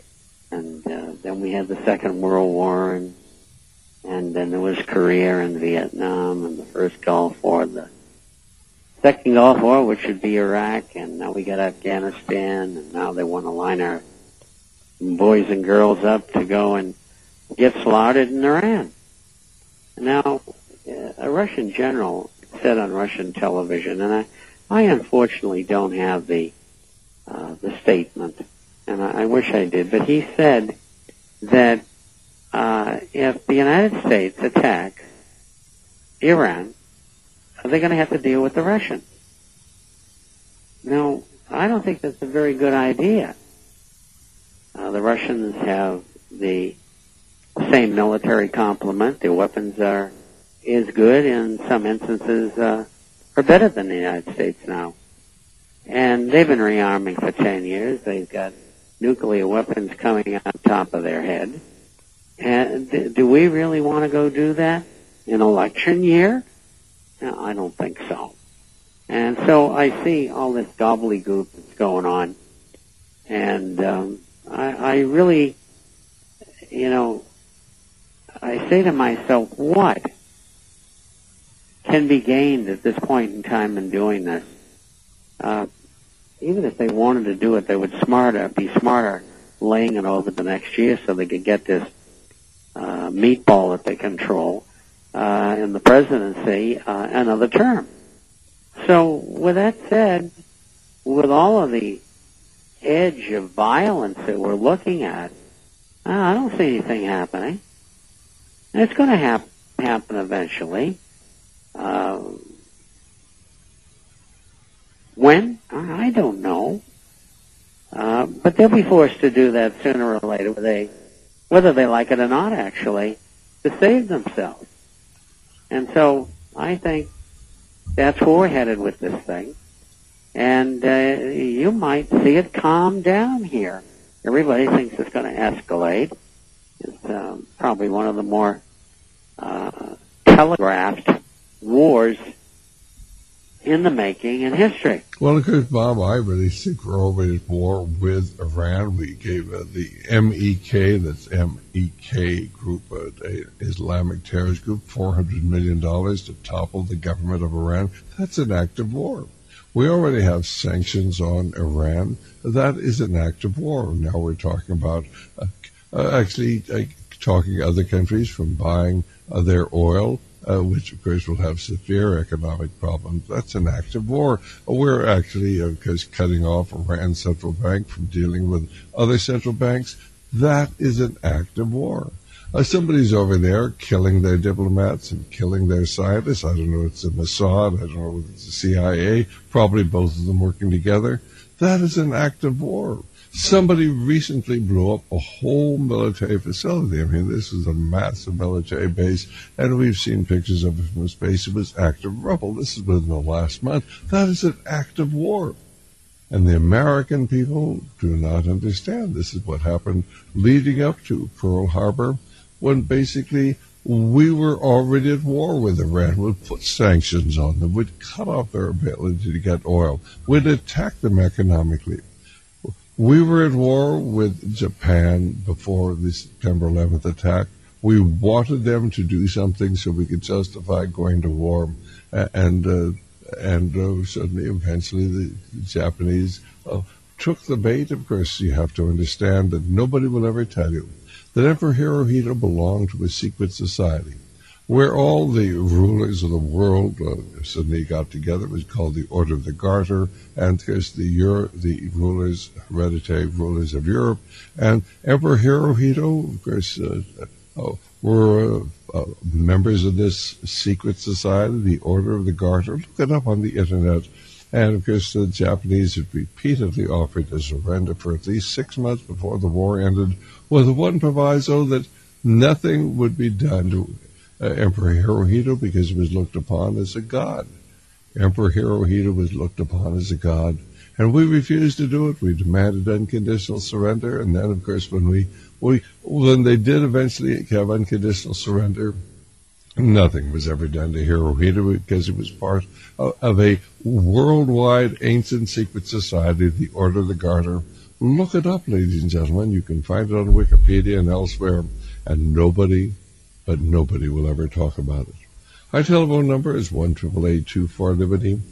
then we had the Second World War, and then there was Korea and Vietnam, and the First Gulf War, the Second Gulf War, which would be Iraq, and now we got Afghanistan, and now they want to line our boys and girls up to go and get slaughtered in Iran. Now, a Russian general said on Russian television, and I unfortunately don't have the statement, and I wish I did, but he said that if the United States attacks Iran, they're going to have to deal with the Russians. Now, I don't think that's a very good idea. The Russians have the same military complement. Their weapons is good. In some instances, are better than the United States now. And they've been rearming for 10 years. They've got nuclear weapons coming on top of their head. And do we really want to go do that in election year? No, I don't think so. And so I see all this gobbledygook that's going on. And I really, I say to myself, what can be gained at this point in time in doing this? Even if they wanted to do it, they would be smarter laying it over the next year so they could get this meatball that they control in the presidency another term. So with that said, with all of the edge of violence that we're looking at, I don't see anything happening. And it's going to happen eventually. When? I don't know. But they'll be forced to do that sooner or later, whether they like it or not, actually, to save themselves. And so I think that's where we're headed with this thing. And you might see it calm down here. Everybody thinks it's going to escalate. It's probably one of the more telegraphed wars in the making in history. Well, of course, Bob, I really think we're already at war with Iran. We gave the MEK, that's MEK group, an Islamic terrorist group, $400 million to topple the government of Iran. That's an act of war. We already have sanctions on Iran. That is an act of war. Now we're talking about talking other countries from buying their oil, which of course will have severe economic problems. That's an act of war. We're actually, of course, cutting off Iran's central bank from dealing with other central banks. That is an act of war. Somebody's over there killing their diplomats and killing their scientists. I don't know if it's the Mossad, I don't know if it's the CIA, probably both of them working together. That is an act of war. Somebody recently blew up a whole military facility. I mean, this is a massive military base, and we've seen pictures of it from space. It was active rubble. This is within the last month. That is an act of war. And the American people do not understand. This is what happened leading up to Pearl Harbor, when basically we were already at war with Iran. We'd put sanctions on them. We'd cut off their ability to get oil. We'd attack them economically. We were at war with Japan before the September 11th attack. We wanted them to do something so we could justify going to war. And suddenly, eventually, the Japanese took the bait. Of course, you have to understand that nobody will ever tell you that Emperor Hirohito belonged to a secret society where all the rulers of the world suddenly got together. It was called the Order of the Garter, and of course the rulers, hereditary rulers of Europe, and Emperor Hirohito, of course, were members of this secret society, the Order of the Garter. Look it up on the internet. And, of course, the Japanese had repeatedly offered to surrender for at least 6 months before the war ended, with one proviso that nothing would be done to Emperor Hirohito because he was looked upon as a god. Emperor Hirohito was looked upon as a god, and we refused to do it. We demanded unconditional surrender, and then, of course, when they did eventually have unconditional surrender, nothing was ever done to Hirohito because it was part of a worldwide ancient secret society, the Order of the Garter. Look it up, ladies and gentlemen. You can find it on Wikipedia and elsewhere, and nobody will ever talk about it. Our telephone number is 1-888-24-LIBERTY,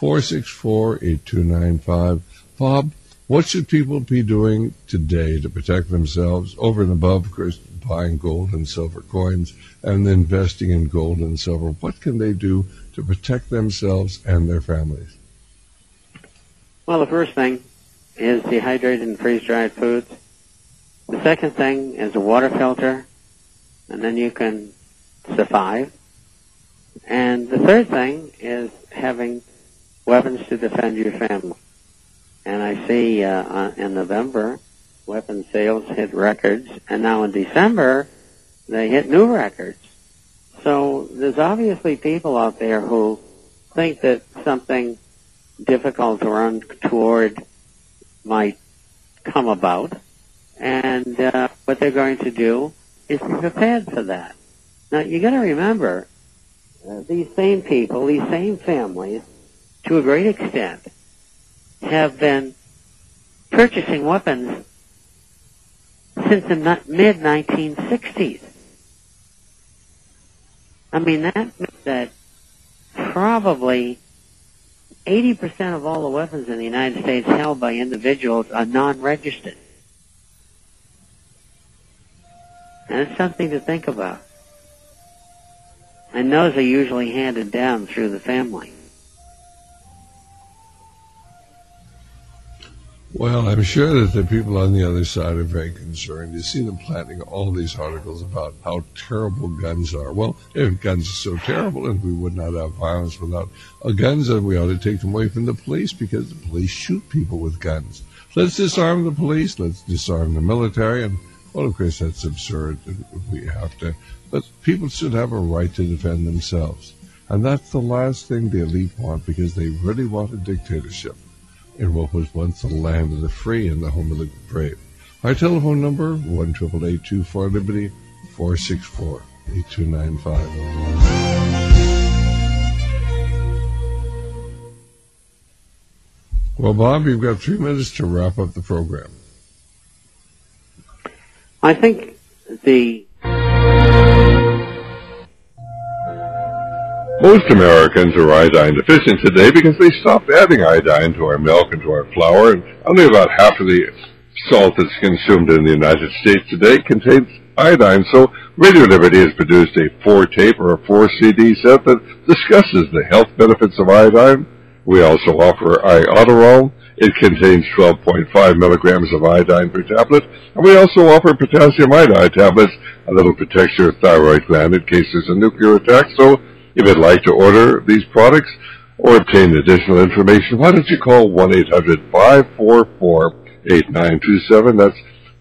464-8295. Bob, what should people be doing today to protect themselves over and above, of course, buying gold and silver coins and investing in gold and silver? What can they do to protect themselves and their families? Well, the first thing is dehydrated and freeze-dried foods. The second thing is a water filter, and then you can survive. And the third thing is having weapons to defend your family. And I see in November, weapon sales hit records, and now in December, they hit new records. So there's obviously people out there who think that something difficult or untoward might come about, and what they're going to do is be prepared for that. Now, you got to remember, these same people, these same families, to a great extent, have been purchasing weapons since the mid-1960s. I mean, that means that probably 80% of all the weapons in the United States held by individuals are non-registered. And it's something to think about. And those are usually handed down through the family. Well, I'm sure that the people on the other side are very concerned. You see them planting all these articles about how terrible guns are. Well, if guns are so terrible, and we would not have violence without guns, then we ought to take them away from the police, because the police shoot people with guns. Let's disarm the police. Let's disarm the military. And, well, of course, that's absurd. We have to. But people should have a right to defend themselves. And that's the last thing the elite want, because they really want a dictatorship in what was once the land of the free and the home of the brave. Our telephone number, 1-888-24-LIBERTY, 464-8295. Well, Bob, you've got 3 minutes to wrap up the program. I think most Americans are iodine deficient today because they stopped adding iodine to our milk and to our flour, and only about half of the salt that's consumed in the United States today contains iodine. So Radio Liberty has produced a 4-tape or a 4-CD set that discusses the health benefits of iodine. We also offer Iodoral. It contains 12.5 milligrams of iodine per tablet. And we also offer potassium iodide tablets, a little protects your thyroid gland in case there's a nuclear attack. So if you'd like to order these products or obtain additional information, why don't you call 1-800-544-8927. That's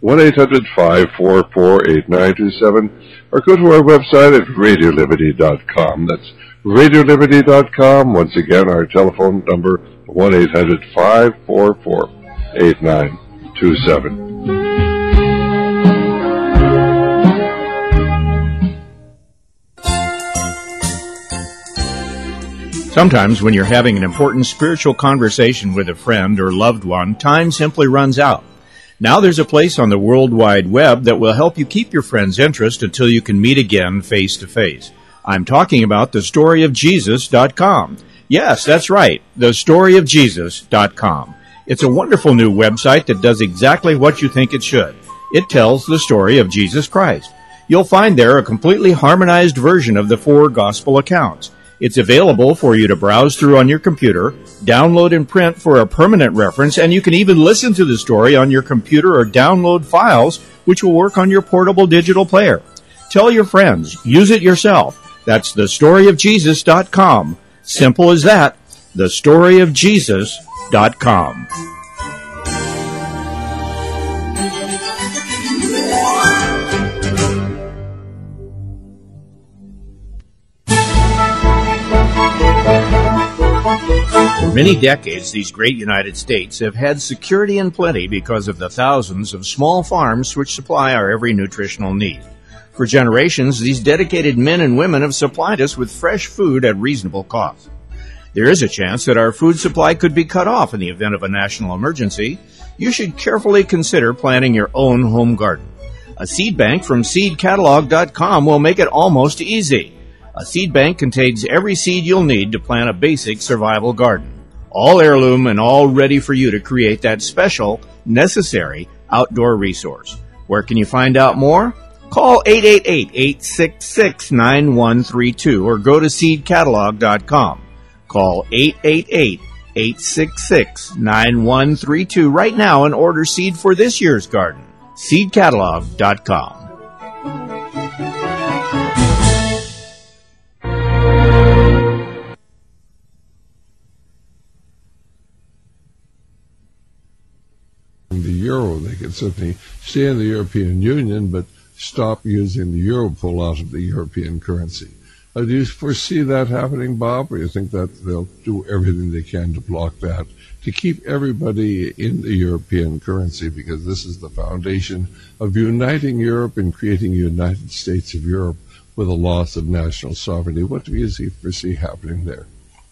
1-800-544-8927. Or go to our website at radioliberty.com. That's radioliberty.com. Once again, our telephone number, 1-800-544-8927. Sometimes when you're having an important spiritual conversation with a friend or loved one, time simply runs out. Now there's a place on the World Wide Web that will help you keep your friend's interest until you can meet again face to face. I'm talking about thestoryofjesus.com. Yes, that's right, thestoryofjesus.com. It's a wonderful new website that does exactly what you think it should. It tells the story of Jesus Christ. You'll find there a completely harmonized version of the 4 gospel accounts. It's available for you to browse through on your computer, download and print for a permanent reference, and you can even listen to the story on your computer or download files which will work on your portable digital player. Tell your friends. Use it yourself. That's thestoryofjesus.com. Simple as that. thestoryofjesus.com. For many decades, these great United States have had security and plenty because of the thousands of small farms which supply our every nutritional need. For generations, these dedicated men and women have supplied us with fresh food at reasonable cost. There is a chance that our food supply could be cut off in the event of a national emergency. You should carefully consider planting your own home garden. A seed bank from seedcatalog.com will make it almost easy. A seed bank contains every seed you'll need to plant a basic survival garden. All heirloom and all ready for you to create that special, necessary outdoor resource. Where can you find out more? Call 888-866-9132 or go to seedcatalog.com. Call 888-866-9132 right now and order seed for this year's garden. seedcatalog.com. The euro, they could certainly stay in the European Union, but stop using the euro, pull out of the European currency. Do you foresee that happening, Bob, or do you think that they'll do everything they can to block that, to keep everybody in the European currency, because this is the foundation of uniting Europe and creating a United States of Europe with a loss of national sovereignty? What do you foresee happening there?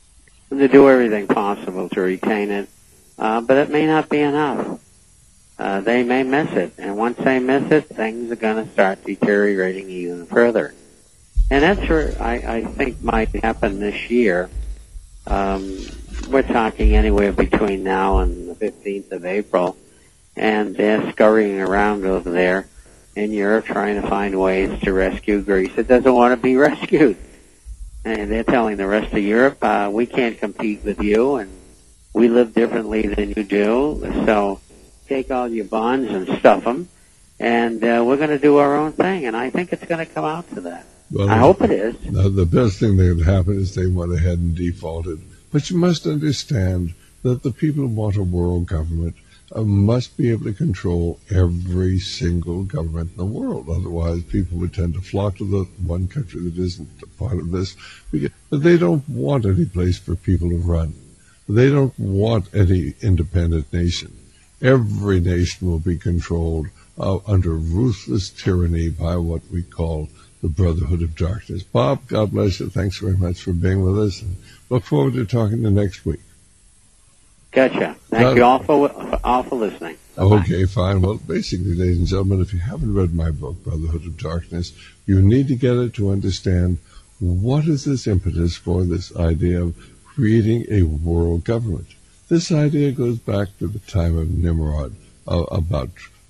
and to do everything possible to retain it. But it may not be enough. They may miss it, and once they miss it, things are going to start deteriorating even further. And that's where I think might happen this year. We're talking anywhere between now and the 15th of April, and they're scurrying around over there in Europe trying to find ways to rescue Greece. It doesn't want to be rescued. And they're telling the rest of Europe, we can't compete with you, and we live differently than you do, so take all your bonds and stuff them, and we're going to do our own thing. And I think it's going to come out to that. Well, I hope it is. The best thing that could happen is they went ahead and defaulted. But you must understand that the people who want a world government must be able to control every single government in the world. Otherwise, people would tend to flock to the one country that isn't a part of this. But they don't want any place for people to run. They don't want any independent nation. Every nation will be controlled under ruthless tyranny by what we call the Brotherhood of Darkness. Bob, God bless you. Thanks very much for being with us, and look forward to talking to you next week. Gotcha. Thank you all for listening. Bye-bye. Okay, fine. Well, basically, ladies and gentlemen, if you haven't read my book, Brotherhood of Darkness, you need to get it to understand what is this impetus for this idea of creating a world government. This idea goes back to the time of Nimrod, about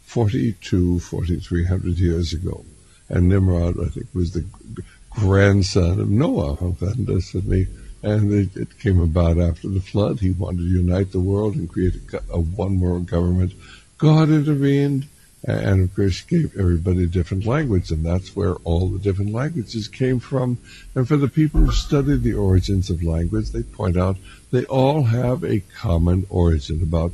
4,300 years ago. And Nimrod, I think, was the grandson of Noah, and it came about after the flood. He wanted to unite the world and create a one-world government. God intervened, and of course gave everybody a different language, and that's where all the different languages came from. And for the people who study the origins of language, they point out they all have a common origin about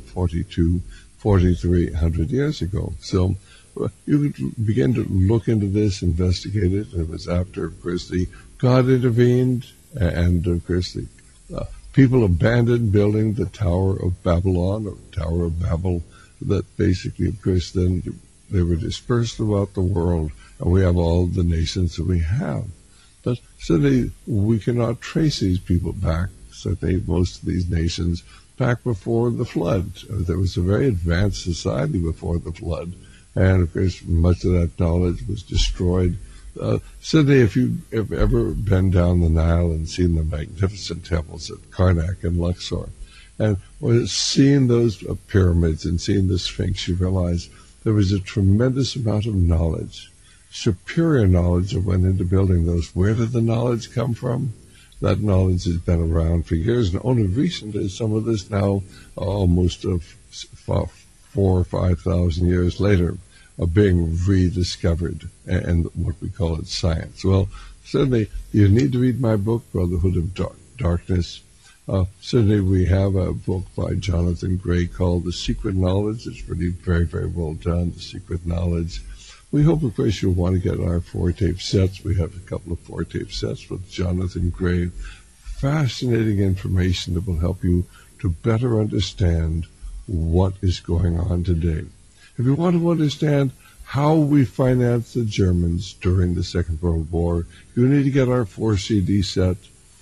4,300 years ago. So you could begin to look into this, investigate it. It was after, of course, God intervened, and of course the people abandoned building the Tower of Babylon, or Tower of Babel, that basically, of course, then they were dispersed throughout the world, and we have all the nations that we have. But certainly we cannot trace these people back, certainly most of these nations, back before the flood. There was a very advanced society before the flood, and of course much of that knowledge was destroyed. Certainly if you've ever been down the Nile and seen the magnificent temples at Karnak and Luxor, and seeing those pyramids and seeing the Sphinx, you realize there was a tremendous amount of knowledge, superior knowledge that went into building those. Where did the knowledge come from? That knowledge has been around for years, and only recently some of this now, almost 4,000 or 5,000 years later, are being rediscovered, and what we call it science. Well, certainly you need to read my book, Brotherhood of Darkness. Certainly we have a book by Jonathan Gray called The Secret Knowledge. It's really very, very well done, The Secret Knowledge. We hope, of course, you'll want to get our 4-tape sets. We have a couple of 4-tape sets with Jonathan Gray. Fascinating information that will help you to better understand what is going on today. If you want to understand how we financed the Germans during the Second World War, you need to get our 4-CD set,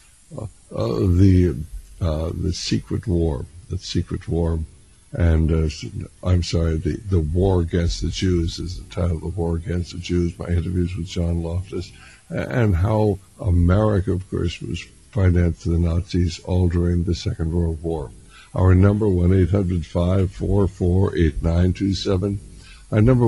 The Secret War. The Secret War. And I'm sorry, the War Against the Jews is the title, The War Against the Jews, my interviews with John Loftus, and how America, of course, was financed the Nazis all during the Second World War. Our number, 1-800-544-8927. Our number,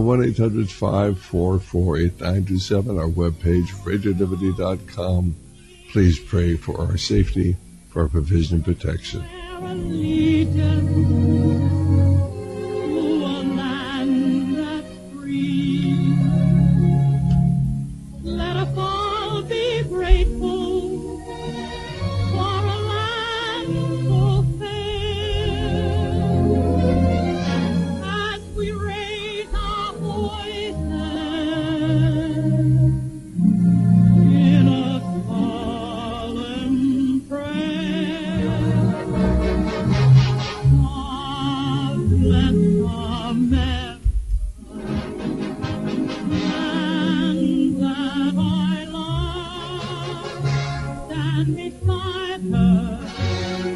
1-800-544-8927. Our webpage, RadioLiberty.com. Please pray for our safety, for our provision and protection. Let us all be grateful for a land so fair. As we raise our voices in a solemn prayer, God bless America. Stand beside her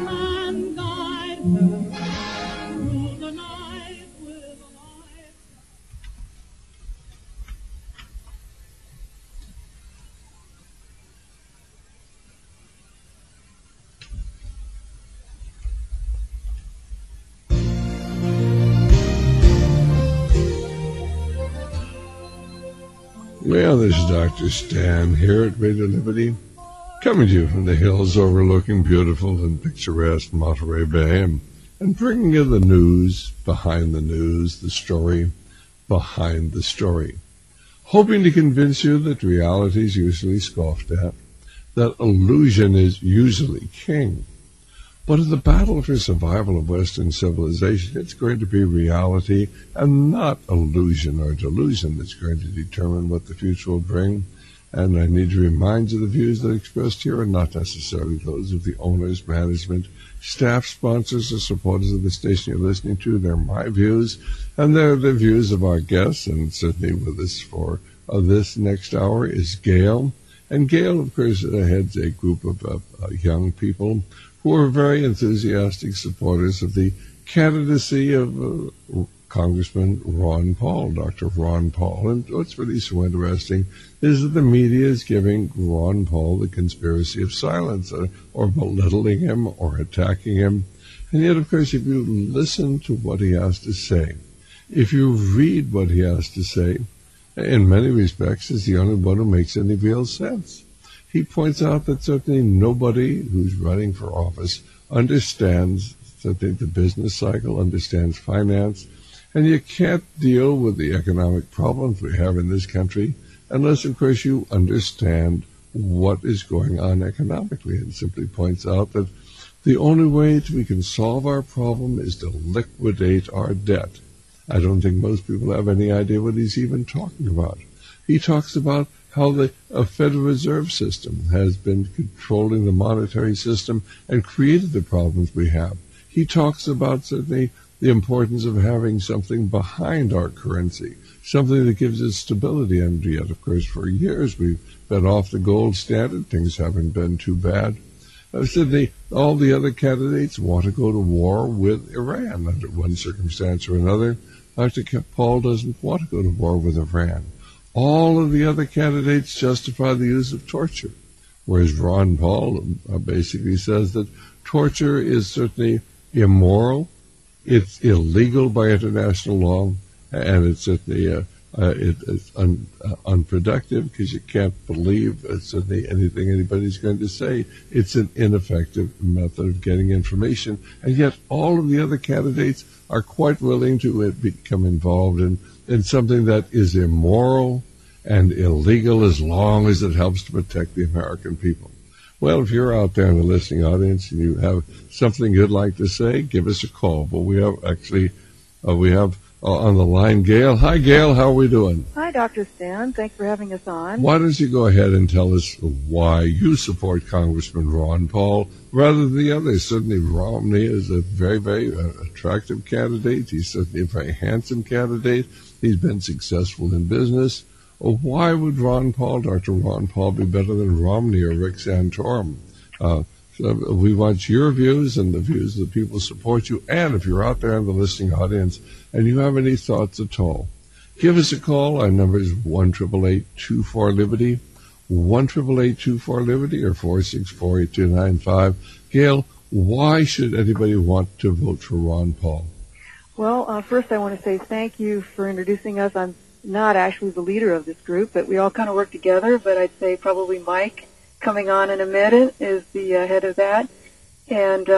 Well, this is Dr. Stan here at Radio Liberty, coming to you from the hills overlooking beautiful and picturesque Monterey Bay, and bringing you the news behind the news, the story behind the story, hoping to convince you that reality is usually scoffed at, that illusion is usually king. But in the battle for survival of Western civilization, it's going to be reality and not illusion or delusion that's going to determine what the future will bring. And I need to remind you the views that are expressed here are not necessarily those of the owners, management, staff, sponsors, or supporters of the station you're listening to. They're my views, and they're the views of our guests, and certainly with us for this next hour is Gail. And Gail, of course, heads a group of young people who are very enthusiastic supporters of the candidacy of Congressman Ron Paul, Dr. Ron Paul. And what's really so interesting is that the media is giving Ron Paul the conspiracy of silence, or belittling him or attacking him. And yet, of course, if you listen to what he has to say, if you read what he has to say, in many respects is the only one who makes any real sense. He points out that certainly nobody who's running for office understands certainly the business cycle, understands finance, and you can't deal with the economic problems we have in this country unless, of course, you understand what is going on economically. And simply points out that the only way we can solve our problem is to liquidate our debt. I don't think most people have any idea what he's even talking about. He talks about how the Federal Reserve System has been controlling the monetary system and created the problems we have. He talks about certainly the importance of having something behind our currency, something that gives us stability. And yet, of course, for years we've been off the gold standard. Things haven't been too bad. Certainly, all the other candidates want to go to war with Iran under one circumstance or another. Dr. Paul doesn't want to go to war with Iran. All of the other candidates justify the use of torture, whereas Ron Paul basically says that torture is certainly immoral, it's illegal by international law, and it's certainly it's unproductive because you can't believe certainly anything anybody's going to say. It's an ineffective method of getting information, and yet all of the other candidates are quite willing to become involved in something that is immoral and illegal as long as it helps to protect the American people. Well, if you're out there in the listening audience and you have something you'd like to say, give us a call. But we have on the line Gail. Hi, Gail. How are we doing? Hi, Dr. Stan. Thanks for having us on. Why don't you go ahead and tell us why you support Congressman Ron Paul rather than the others? Certainly Romney is a very, very attractive candidate. He's certainly a very handsome candidate. He's been successful in business. Why would Ron Paul, Dr. Ron Paul, be better than Romney or Rick Santorum? So we want your views and the views of the people who support you. And if you're out there in the listening audience and you have any thoughts at all, give us a call. Our number is 1-888-24-LIBERTY, 1-888-24-LIBERTY, or 464-8295. Gail, why should anybody want to vote for Ron Paul? Well, first I want to say thank you for introducing us. I'm not actually the leader of this group, but we all kind of work together. But I'd say probably Mike, coming on in a minute, is the head of that. And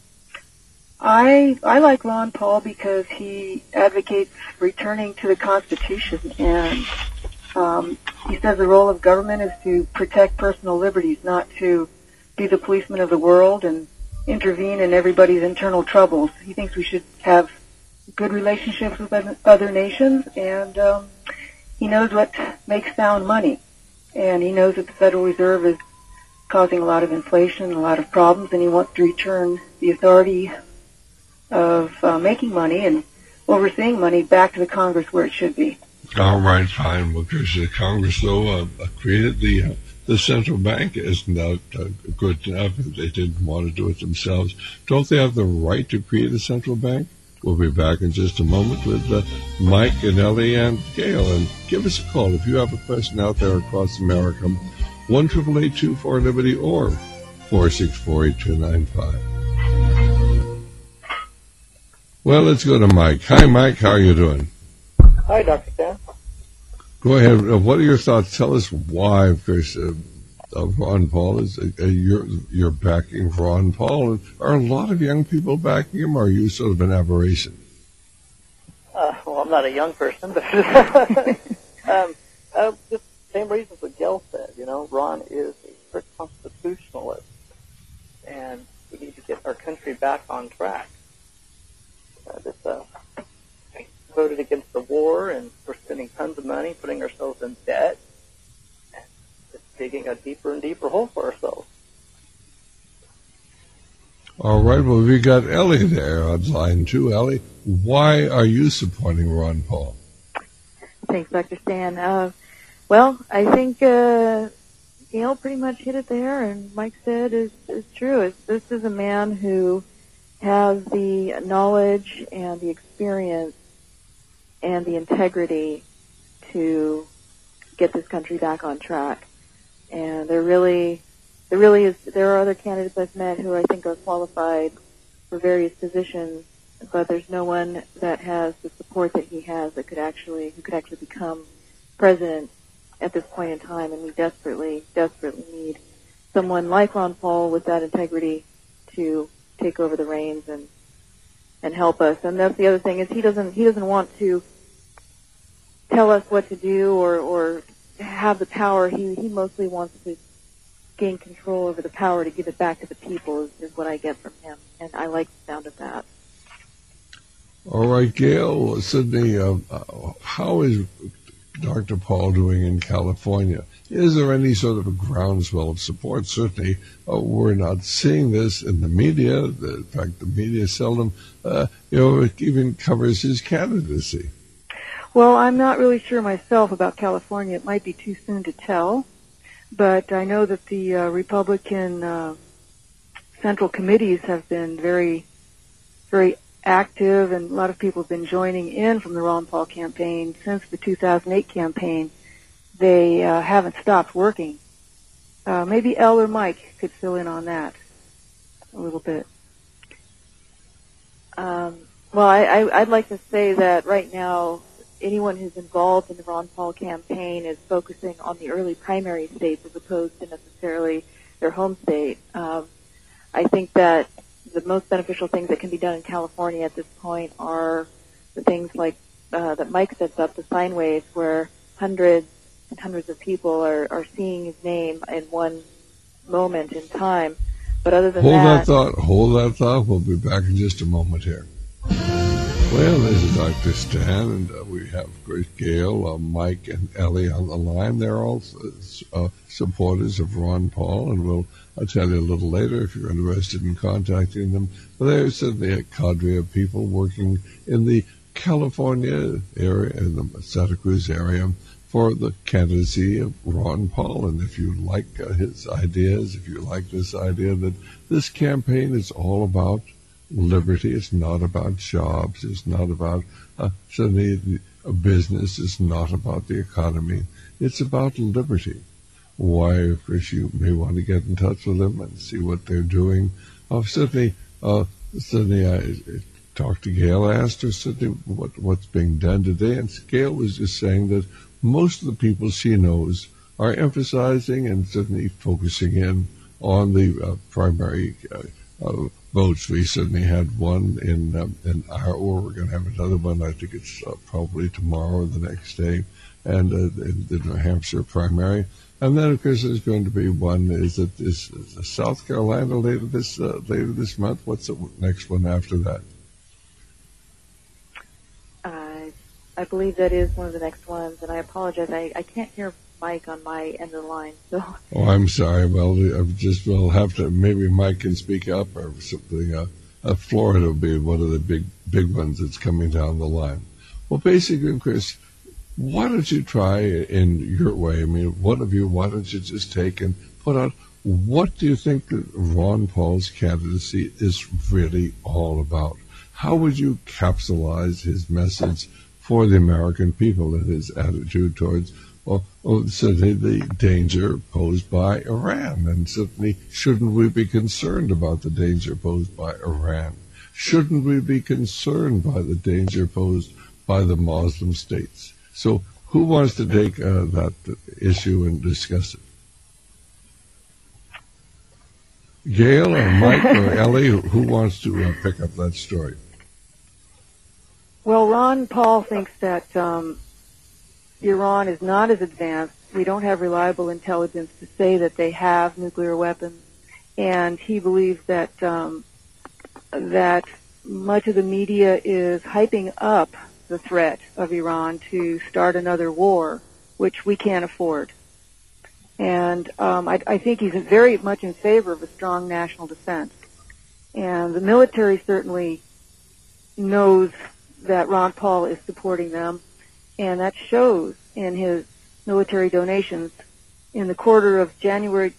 I like Ron Paul because he advocates returning to the Constitution, and he says the role of government is to protect personal liberties, not to be the policeman of the world and intervene in everybody's internal troubles. He thinks we should have good relationships with other nations, and he knows what makes sound money. And he knows that the Federal Reserve is causing a lot of inflation and a lot of problems, and he wants to return the authority of making money and overseeing money back to the Congress where it should be. All right, fine. Because the Congress, though, created the central bank. Isn't that good enough if they didn't want to do it themselves? Don't they have the right to create a central bank? We'll be back in just a moment with Mike and Ellie and Gail. And give us a call if you have a question out there across America. 1-888-24-LIBERTY or 464-8295. Well, let's go to Mike. Hi, Mike. How are you doing? Hi, Dr. Stan. Go ahead. What are your thoughts? Tell us why, of course, Ron Paul is. You're backing Ron Paul. And are a lot of young people backing him, or are you sort of an aberration? Well, I'm not a young person, but just the same reasons what Gail said. Ron is a strict constitutionalist, and we need to get our country back on track. Voted against the war, and we're spending tons of money, putting ourselves in debt, and just digging a deeper and deeper hole for ourselves. All right, well, we got Ellie there on line 2. Ellie, why are you supporting Ron Paul? Thanks, Dr. Stan. Well, I think Gail pretty much hit it there, and Mike said is true. This is a man who has the knowledge and the experience and the integrity to get this country back on track. And there are other candidates I've met who I think are qualified for various positions, but there's no one that has the support that he has who could actually become president at this point in time. And we desperately need someone like Ron Paul with that integrity to take over the reins and help us. And that's the other thing, is he doesn't want to tell us what to do or have the power. He mostly wants to gain control over the power to give it back to the people is what I get from him, and I like the sound of that. All right, Gail, Sydney, how is Dr. Paul doing in California? Is there any sort of a groundswell of support? Certainly, we're not seeing this in the media. In fact, the media seldom, even covers his candidacy. Well, I'm not really sure myself about California. It might be too soon to tell, but I know that the Republican central committees have been very, very active, and a lot of people have been joining in from the Ron Paul campaign since the 2008 campaign. They haven't stopped working. Maybe Elle or Mike could fill in on that a little bit. Well, I'd like to say that right now, anyone who's involved in the Ron Paul campaign is focusing on the early primary states as opposed to necessarily their home state. I think that the most beneficial things that can be done in California at this point are the things like that Mike sets up, the sine waves, where hundreds and hundreds of people are seeing his name in one moment in time. But other than Hold that thought. We'll be back in just a moment here. Well, this is Dr. Stan, and we have great Gail, Mike, and Ellie on the line. They're all supporters of Ron Paul, and I'll tell you a little later if you're interested in contacting them. But there's certainly a cadre of people working in the California area, in the Santa Cruz area, for the candidacy of Ron Paul. And if you like his ideas, if you like this idea that this campaign is all about liberty, it's not about jobs, it's not about certainly a business, it's not about the economy, it's about liberty. Why, of course, you may want to get in touch with them and see what they're doing. Certainly I talked to Gail, I asked her certainly what's being done today, and Gail was just saying that most of the people she knows are emphasizing and certainly focusing in on the primary votes. We certainly had one in Iowa. We're going to have another one. I think it's probably tomorrow or the next day, and in the New Hampshire primary. And then, of course, there's going to be one. Is South Carolina later this month? What's the next one after that? I believe that is one of the next ones, and I apologize. I can't hear Mike on my end of the line. So. Oh, I'm sorry. Well, we'll have to. Maybe Mike can speak up or something. Florida will be one of the big ones that's coming down the line. Well, basically, Chris, why don't you try in your way? I mean, why don't you just take and put out what do you think that Ron Paul's candidacy is really all about? How would you capsulize his message for the American people and his attitude towards certainly the danger posed by Iran? And certainly, shouldn't we be concerned about the danger posed by Iran? Shouldn't we be concerned by the danger posed by the Muslim states? So Who wants to take that issue and discuss it? Gail or Mike or Ellie? Who wants to pick up that story? Well, Ron Paul thinks that Iran is not as advanced. We don't have reliable intelligence to say that they have nuclear weapons, and he believes that that much of the media is hyping up the threat of Iran to start another war, which we can't afford. And I think he's very much in favor of a strong national defense. And the military certainly knows that Ron Paul is supporting them, and that shows in his military donations. In the quarter of September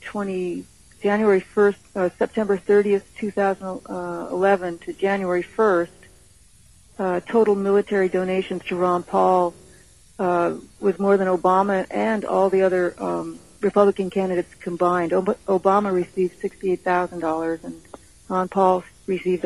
30th, 2011 to January 1st, total military donations to Ron Paul was more than Obama and all the other Republican candidates combined. Obama received $68,000 and Ron Paul received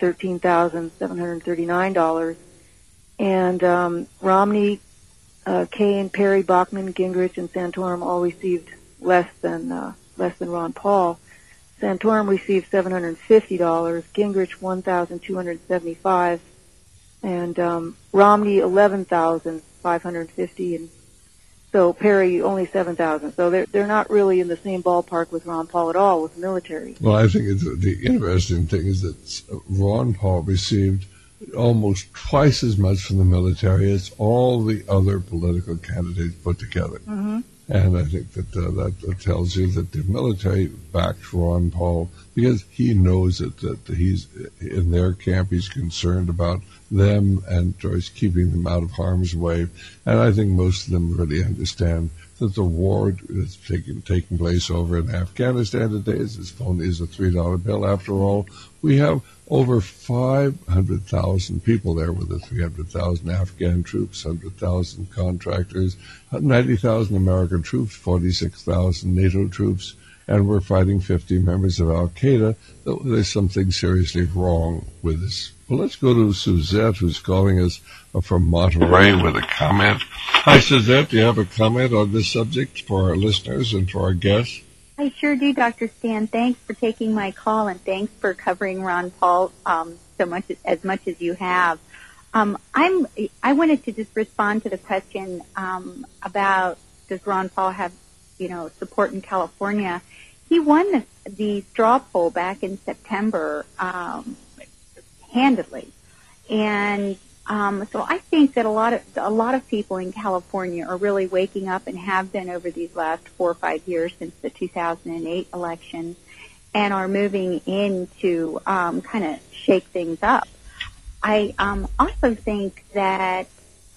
$113,739. And Romney, Kaine, Perry, Bachmann, Gingrich, and Santorum all received less than Ron Paul. Santorum received $750, Gingrich $1,275, and Romney $11,550, and so Perry only $7,000. So they're not really in the same ballpark with Ron Paul at all with the military. Well, I think the interesting thing is that Ron Paul received almost twice as much from the military as all the other political candidates put together. Mm-hmm. And I think that that tells you that the military backed Ron Paul because he knows that he's in their camp. He's concerned about them and tries keeping them out of harm's way. And I think most of them really understand that the war that's taking place over in Afghanistan today is as phony as a $3 bill. After all, we have over 500,000 people there with the 300,000 Afghan troops, 100,000 contractors, 90,000 American troops, 46,000 NATO troops, and we're fighting 50 members of Al-Qaeda. There's something seriously wrong with this. Well, let's go to Suzette, who's calling us from Monterey with a comment. Hi, Suzette. Do you have a comment on this subject for our listeners and for our guests? I sure do, Dr. Stan. Thanks for taking my call, and thanks for covering Ron Paul so much as you have. I wanted to just respond to the question about does Ron Paul have, support in California. He won the straw poll back in September handedly, and so I think that a lot of people in California are really waking up and have been over these last 4 or 5 years since the 2008 election, and are moving in to kind of shake things up. I also think that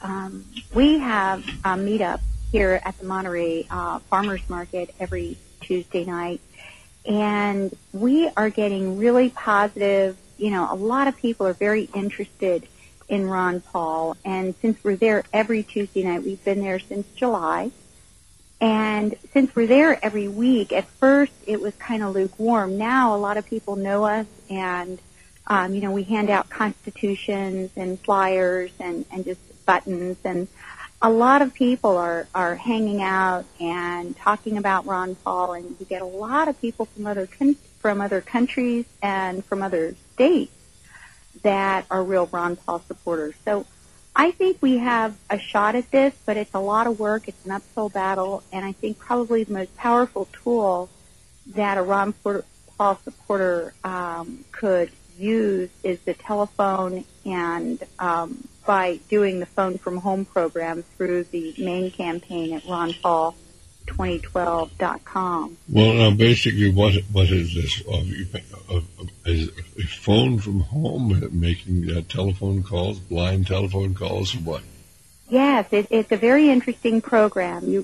we have a meetup here at the Monterey Farmers Market every Tuesday night, and we are getting really positive. A lot of people are very interested in Ron Paul, and since we're there every Tuesday night, we've been there since July, and since we're there every week, at first it was kind of lukewarm. Now a lot of people know us, and we hand out constitutions and flyers and just buttons, and a lot of people are hanging out and talking about Ron Paul, and you get a lot of people from other countries and from other states that are real Ron Paul supporters. So I think we have a shot at this, but it's a lot of work. It's an uphill battle, and I think probably the most powerful tool that a Ron Paul supporter could use is the telephone, and by doing the phone from home program through the main campaign at ronpaul2012.com. Well, now basically, what is this? Is a phone from home making telephone calls, blind telephone calls, or what? Yes, it's a very interesting program. You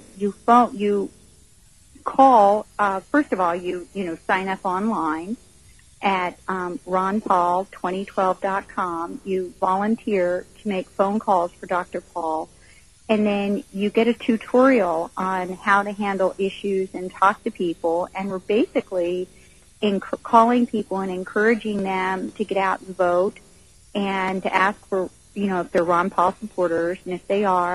call. First of all, you sign up online at ronpaul2012.com. You volunteer to make phone calls for Dr. Paul, and then you get a tutorial on how to handle issues and talk to people, and we're basically calling people and encouraging them to get out and vote and to ask for, if they're Ron Paul supporters, and if they are,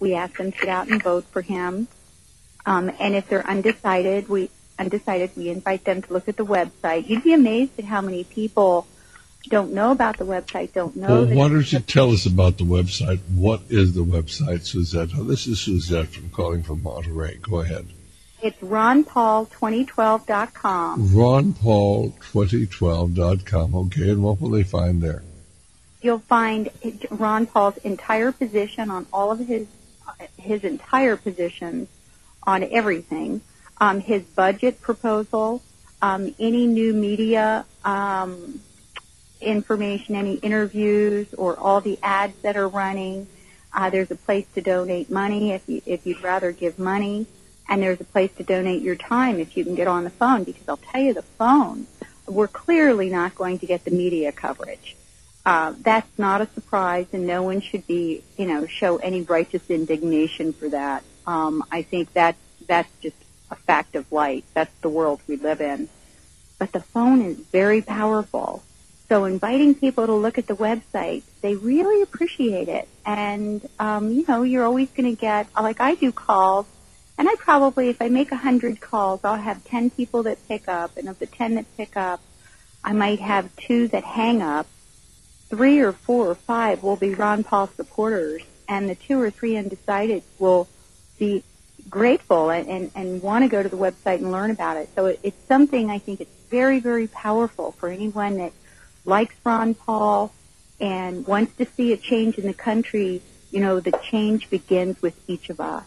We ask them to get out and vote for him. And if they're undecided, we invite them to look at the website. You'd be amazed at how many people don't know about the website, don't know. Well, why don't you tell us about the website? What is the website, Suzette? Oh, this is Suzette calling from Monterey. Go ahead. It's ronpaul2012.com. ronpaul2012.com. Okay, and what will they find there? You'll find Ron Paul's entire position on all of his entire positions on everything. His budget proposal, any new media information, any interviews, or all the ads that are running. There's a place to donate money if you'd rather give money, and there's a place to donate your time if you can get on the phone, because I'll tell you, the phone, we're clearly not going to get the media coverage. That's not a surprise, and no one should be, show any righteous indignation for that. I think that's just a fact of life. That's the world we live in. But the phone is very powerful. So inviting people to look at the website, they really appreciate it. And, you're always going to get, like I do calls, and I probably, if I make 100 calls, I'll have 10 people that pick up. And of the 10 that pick up, I might have 2 that hang up. 3 or 4 or 5 will be Ron Paul supporters, and the 2 or 3 undecided will be grateful and want to go to the website and learn about it. So it's something, I think it's very, very powerful for anyone that likes Ron Paul and wants to see a change in the country. The change begins with each of us.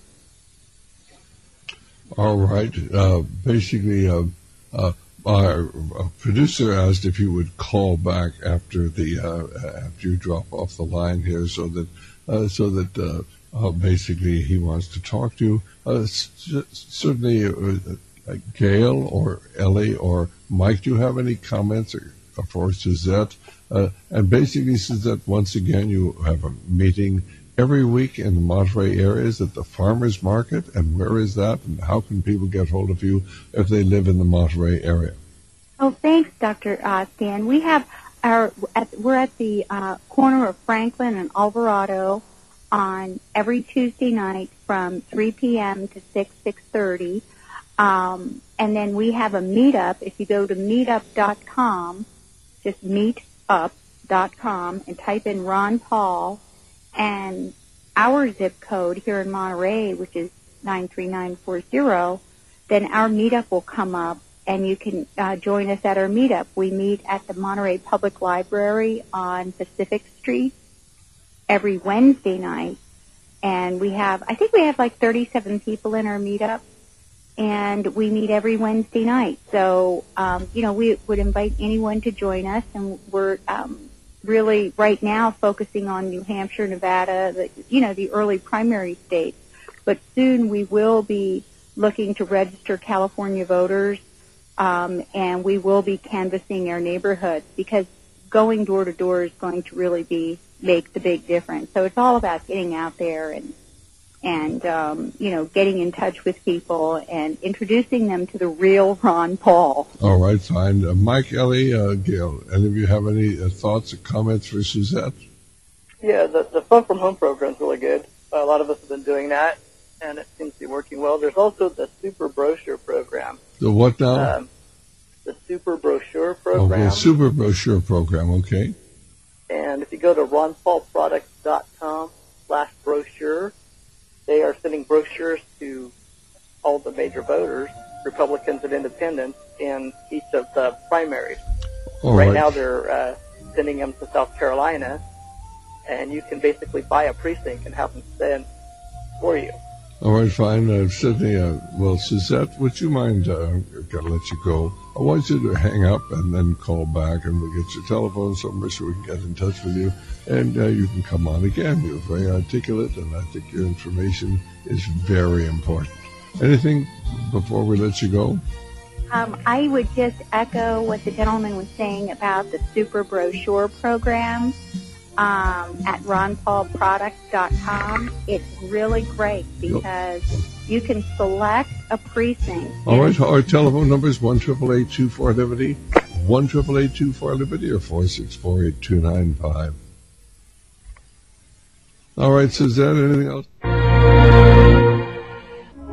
All right. Basically, our producer asked if you would call back after you drop off the line here, so that basically he wants to talk to you. Certainly, Gail or Ellie or Mike, do you have any comments for Suzette? And basically, Suzette, once again, you have a meeting every week in the Monterey areas at the Farmers Market. And where is that? And how can people get hold of you if they live in the Monterey area? Oh, thanks, Dr. Stan. We have we're at the corner of Franklin and Alvarado on every Tuesday night from 3 p.m. to 6:30. And then we have a meetup. If you go to meetup.com, just meetup.com, and type in Ron Paul and our zip code here in Monterey, which is 93940, then our meetup will come up, and you can join us at our meetup. We meet at the Monterey Public Library on Pacific Street every Wednesday night, and I think we have like 37 people in our meetup, and we meet every Wednesday night. So, we would invite anyone to join us, and we're really right now focusing on New Hampshire, Nevada, the early primary states. But soon we will be looking to register California voters, and we will be canvassing our neighborhoods, because going door to door is going to really make the big difference. So it's all about getting out there and getting in touch with people and introducing them to the real Ron Paul. All right, fine. Mike, Ellie, Gail, any of you have any thoughts or comments for Suzette? Yeah, the Fun from Home program is really good. A lot of us have been doing that, and it seems to be working well. There's also the Super Brochure program. The what now? The Super Brochure program. Okay, Super Brochure program, okay. And if you go to ronpaulproducts.com/brochure, they are sending brochures to all the major voters, Republicans and Independents, in each of the primaries. Right now they're sending them to South Carolina, and you can basically buy a precinct and have them send for you. All right, fine. Sydney, Suzette, would you mind, I've got to let you go. I want you to hang up and then call back, and we'll get your telephone number so we can get in touch with you. And you can come on again. You're very articulate, and I think your information is very important. Anything before we let you go? I would just echo what the gentleman was saying about the Super Brochure program at ronpaulproducts.com. It's really great because you can select a precinct. All right, our telephone number is 1-888-24-LIBERTY, 1-888-24-LIBERTY, or 464-8295. All right, Suzette, anything else?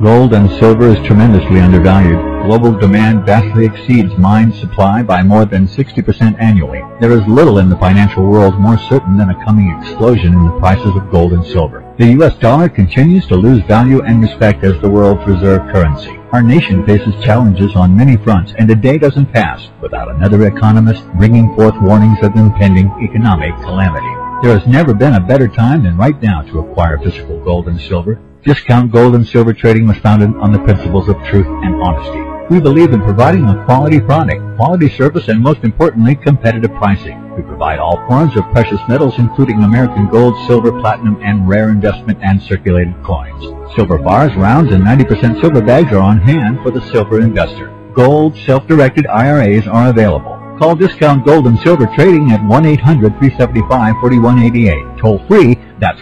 Gold and silver is tremendously undervalued. Global demand vastly exceeds mine supply by more than 60% annually. There is little in the financial world more certain than a coming explosion in the prices of gold and silver. The U.S. dollar continues to lose value and respect as the world's reserve currency. Our nation faces challenges on many fronts, and a day doesn't pass without another economist bringing forth warnings of impending economic calamity. There has never been a better time than right now to acquire physical gold and silver. Discount Gold and Silver Trading was founded on the principles of truth and honesty. We believe in providing a quality product, quality service, and most importantly, competitive pricing. We provide all forms of precious metals, including American gold, silver, platinum, and rare investment and circulated coins. Silver bars, rounds, and 90% silver bags are on hand for the silver investor. Gold, self-directed IRAs are available. Call Discount Gold and Silver Trading at 1-800-375-4188. Toll free, that's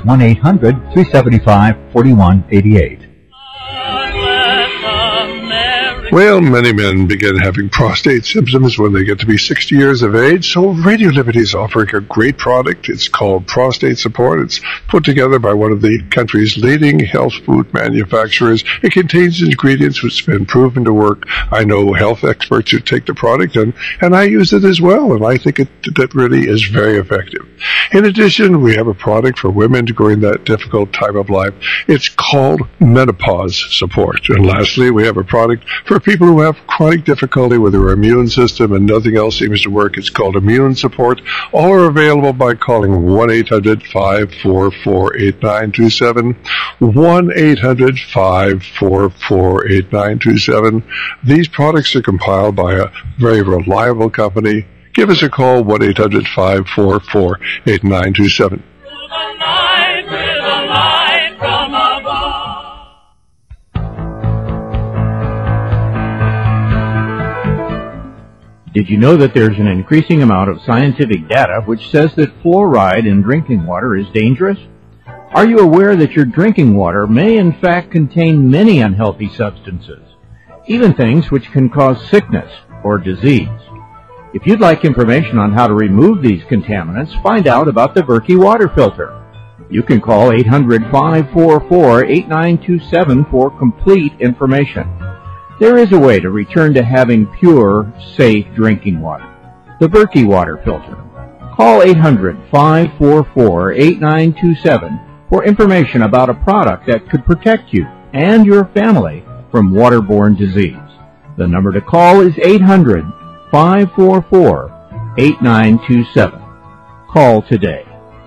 1-800-375-4188. Well, many men begin having prostate symptoms when they get to be 60 years of age, so Radio Liberty is offering a great product. It's called Prostate Support. It's put together by one of the country's leading health food manufacturers. It contains ingredients which have been proven to work. I know health experts who take the product, and I use it as well, and I think that really is very effective. In addition, we have a product for women during that difficult time of life. It's called Menopause Support. And lastly, we have a product for people who have chronic difficulty with their immune system and nothing else seems to work. It's called Immune Support. All are available by calling 1-800-544-8927, 1-800-544-8927. These products are compiled by a very reliable company. Give us a call, 1-800-544-8927. Did you know that there's an increasing amount of scientific data which says that fluoride in drinking water is dangerous? Are you aware that your drinking water may in fact contain many unhealthy substances, even things which can cause sickness or disease? If you'd like information on how to remove these contaminants, find out about the Berkey water filter. You can call 800-544-8927 for complete information. There is a way to return to having pure, safe drinking water. The Berkey water filter. Call 800-544-8927 for information about a product that could protect you and your family from waterborne disease. The number to call is 800-544-8927. Call today.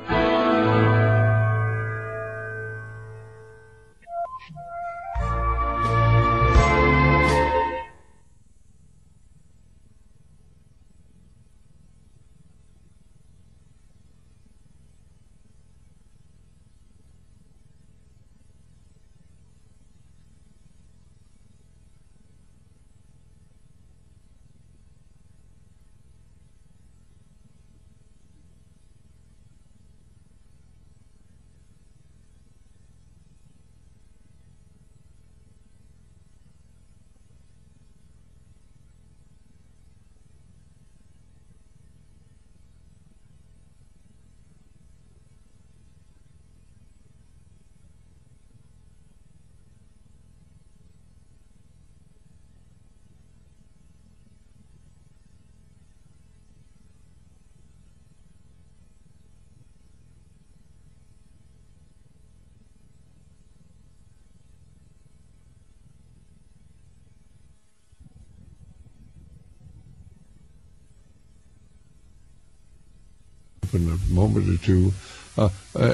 In a moment or two at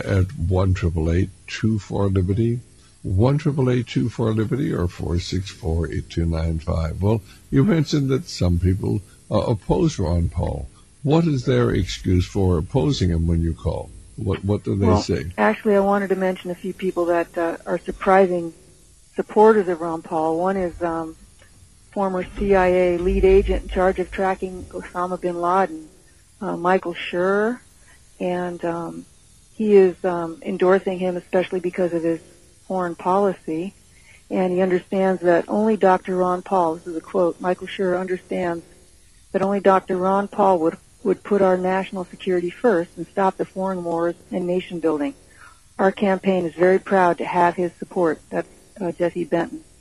1-888-24-LIBERTY, 1-888-24-LIBERTY, or 464-8295. Well, you mentioned that some people oppose Ron Paul. What is their excuse for opposing him when you call? What do they say? Actually, I wanted to mention a few people that are surprising supporters of Ron Paul. One is former CIA lead agent in charge of tracking Osama bin Laden, Michael Schur, and he is endorsing him especially because of his foreign policy, and he understands that only Dr. Ron Paul, this is a quote, Michael Schur understands that only Dr. Ron Paul would put our national security first and stop the foreign wars and nation building. Our campaign is very proud to have his support. That's Jesse Benton.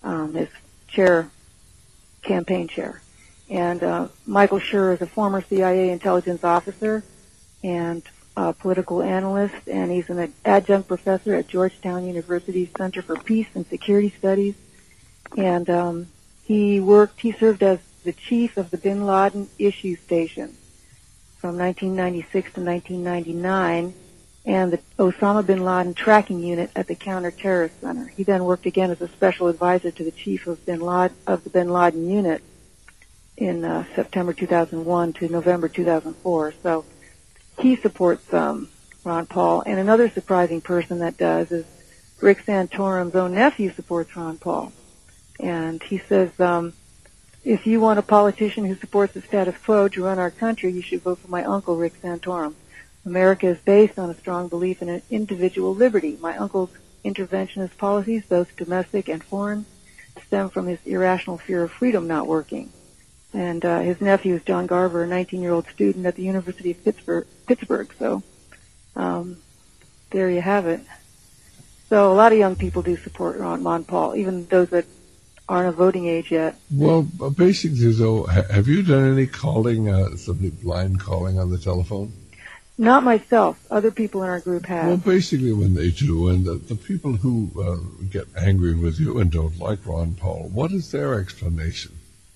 his campaign chair. And Michael Schur is a former CIA intelligence officer and political analyst, and he's an adjunct professor at Georgetown University's Center for Peace and Security Studies. And he served as the chief of the Bin Laden Issue Station from 1996 to 1999, and the Osama Bin Laden Tracking Unit at the Counter-Terrorist Center. He then worked again as a special advisor to the chief of the Bin Laden Unit in September 2001 to November 2004. So he supports Ron Paul. And another surprising person that does is Rick Santorum's own nephew supports Ron Paul. And he says, if you want a politician who supports the status quo to run our country, you should vote for my uncle, Rick Santorum. America is based on a strong belief in individual liberty. My uncle's interventionist policies, both domestic and foreign, stem from his irrational fear of freedom not working. And his nephew is John Garver, a 19-year-old student at the University of Pittsburgh. So there you have it. So a lot of young people do support Ron Paul, even those that aren't of voting age yet. Well, basically, though, have you done any calling, somebody blind calling on the telephone? Not myself. Other people in our group have. Well, basically, when they do, and the people who get angry with you and don't like Ron Paul, what is their explanation?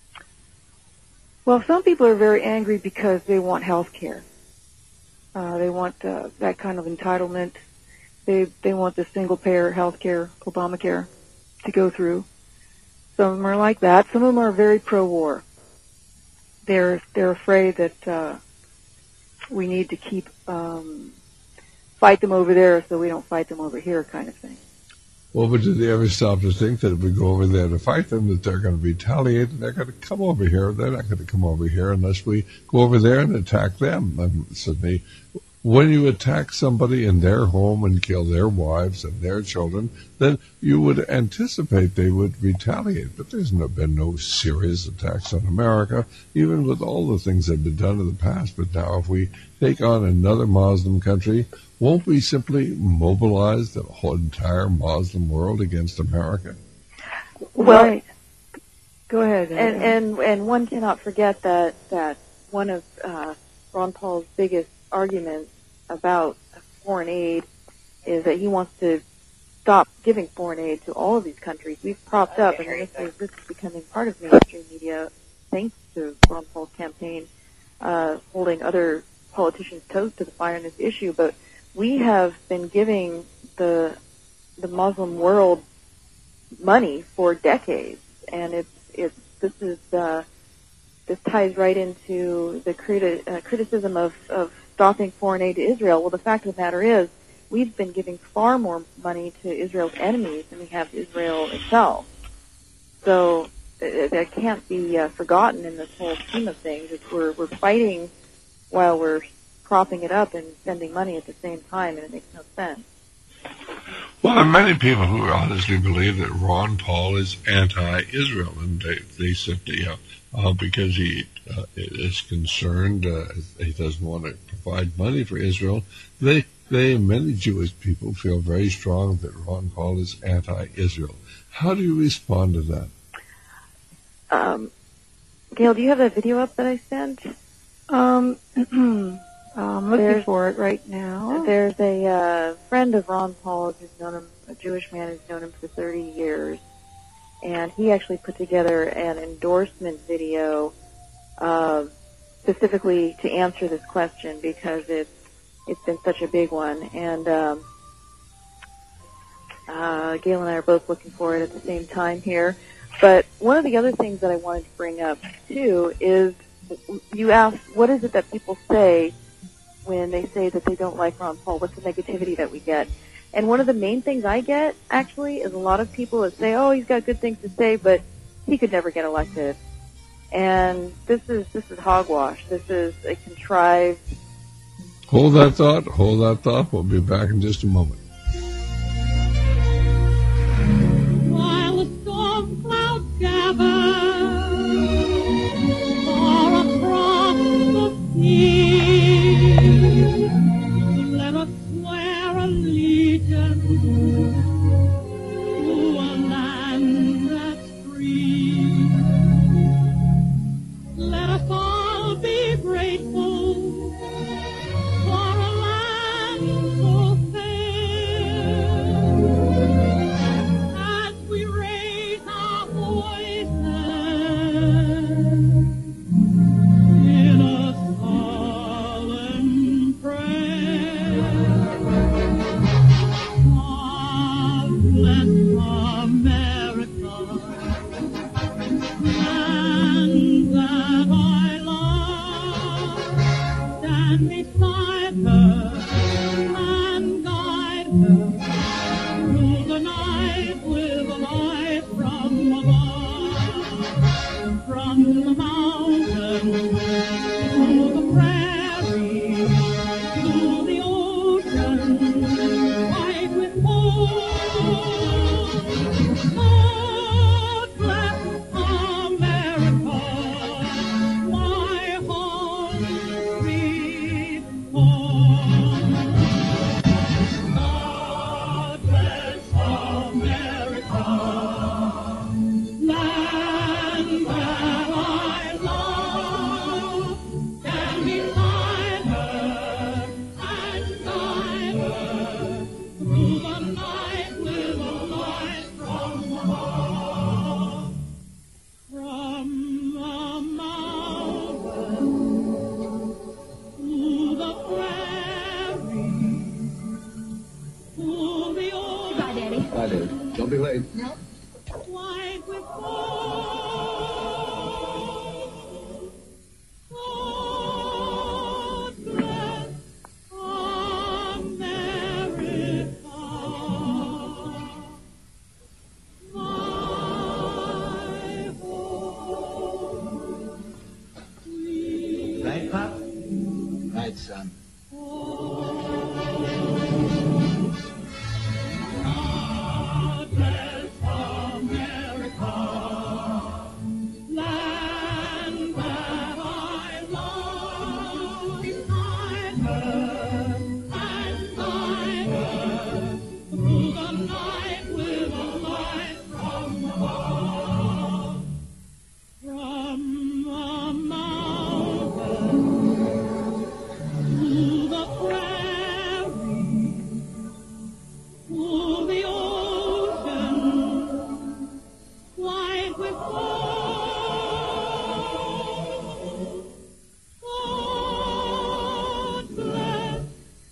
Well, some people are very angry because they want health care. They want that kind of entitlement. They want the single-payer health care, Obamacare, to go through. Some of them are like that. Some of them are very pro-war. They're afraid that we need to keep fight them over there so we don't fight them over here, kind of thing. Well, but did they ever stop to think that if we go over there to fight them, that they're going to retaliate and they're going to come over here? They're not going to come over here unless we go over there and attack them. Sydney, when you attack somebody in their home and kill their wives and their children, then you would anticipate they would retaliate. But there's been no serious attacks on America, even with all the things that have been done in the past. But now if we take on another Muslim country, won't we simply mobilize the whole entire Muslim world against America? Well, right. Go ahead. And one cannot forget that one of Ron Paul's biggest arguments about foreign aid is that he wants to stop giving foreign aid to all of these countries. We've propped up, and this is becoming part of mainstream media thanks to Ron Paul's campaign, holding other politicians' toes to the fire on this issue. But we have been giving the Muslim world money for decades, and this ties right into the criticism of stopping foreign aid to Israel. Well, the fact of the matter is, we've been giving far more money to Israel's enemies than we have to Israel itself. So that can't be forgotten in this whole scheme of things. We're fighting while we're propping it up and spending money at the same time, and it makes no sense. Well, there are many people who honestly believe that Ron Paul is anti-Israel, and they simply, because he is concerned, he doesn't want to provide money for Israel, many Jewish people feel very strong that Ron Paul is anti-Israel. How do you respond to that? Gail, do you have that video up that I sent? I'm looking for it right now. There's a friend of Ron Paul's who's known him, a Jewish man who's known him for 30 years, and he actually put together an endorsement video specifically to answer this question because it's been such a big one. And Gail and I are both looking for it at the same time here. But one of the other things that I wanted to bring up, too, is you asked, what is it that people say when they say that they don't like Ron Paul? What's the negativity that we get? And one of the main things I get, actually, is a lot of people that say, oh, he's got good things to say, but he could never get elected. And this is hogwash. This is a contrived... Hold that thought. We'll be back in just a moment. While the storm clouds gather far across the sea, let us swear allegiance to a land that's white with gold. God bless America. Right, Pop? Right, son. God bless America, land that I love. Through the night with a light from above. From the mountain to the prairie, to the ocean, white with gold. God bless.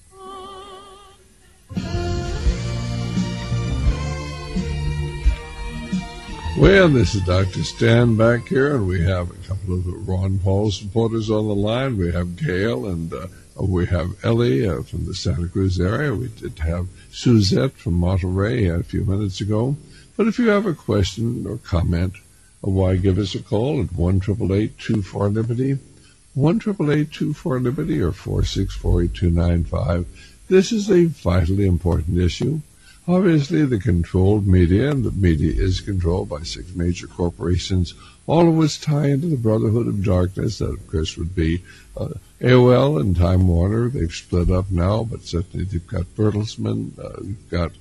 Well, this is Dr. Stan back here, and we have a couple of Ron Paul supporters on the line. We have Gail, and we have Ellie from the Santa Cruz area. We did have Suzette from Monterey a few minutes ago. But if you have a question or comment, why give us a call at 1-888-24-LIBERTY, 1-888-24-LIBERTY, or 464-8295. This is a vitally important issue. Obviously, the controlled media, and the media is controlled by 6 major corporations, all of which tie into the Brotherhood of Darkness. That, of course, would be AOL and Time Warner. They've split up now, but certainly they've got Bertelsmann, you've got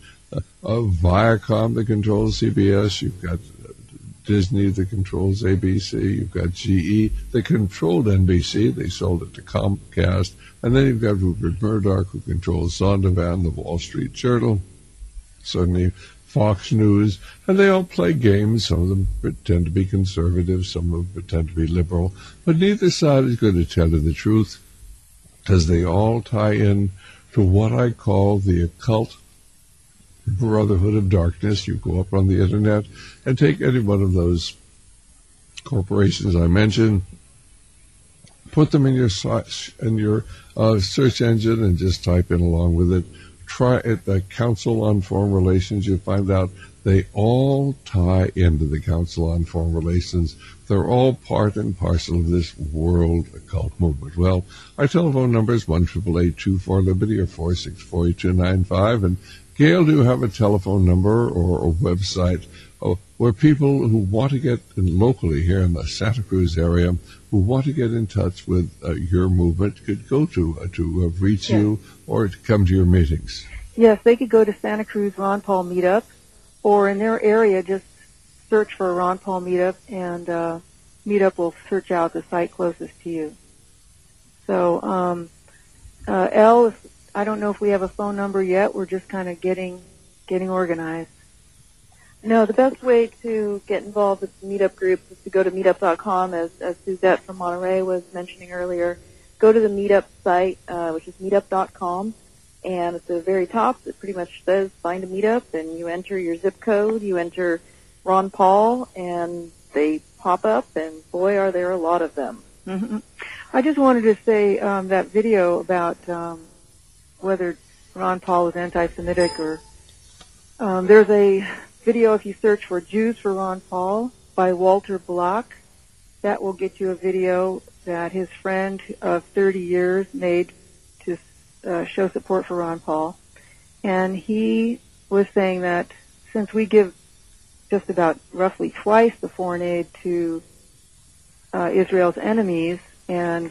Viacom that controls CBS, you've got Disney that controls ABC, you've got GE that controlled NBC, they sold it to Comcast, and then you've got Rupert Murdoch who controls Zondervan, the Wall Street Journal, certainly Fox News, and they all play games. Some of them pretend to be conservative, some of them pretend to be liberal, but neither side is going to tell you the truth, because they all tie in to what I call the occult Brotherhood of Darkness. You go up on the internet and take any one of those corporations I mentioned, put them in your search engine, and just type in along with it. Try it, the Council on Foreign Relations. You'll find out they all tie into the Council on Foreign Relations. They're all part and parcel of this world occult movement. Well, our telephone number is 1-888-24-LIBERTY or 464-8295. And Gail, do you have a telephone number or a website where people who want to get locally here in the Santa Cruz area, who want to get in touch with your movement, could go to reach you or to come to your meetings? Yes, they could go to Santa Cruz Ron Paul Meetup, or in their area, just search for a Ron Paul Meetup, and Meetup will search out the site closest to you. So, Elle, I don't know if we have a phone number yet. We're just kind of getting organized. No, the best way to get involved with the meetup groups is to go to meetup.com, as Suzette from Monterey was mentioning earlier. Go to the meetup site, which is meetup.com, and at the very top, it pretty much says find a meetup, and you enter your zip code, you enter Ron Paul, and they pop up, and boy, are there a lot of them. Mm-hmm. I just wanted to say that video about whether Ron Paul is anti-Semitic or there's a video, if you search for Jews for Ron Paul by Walter Block, that will get you a video that his friend of 30 years made to show support for Ron Paul. And he was saying that since we give just about roughly twice the foreign aid to Israel's enemies, and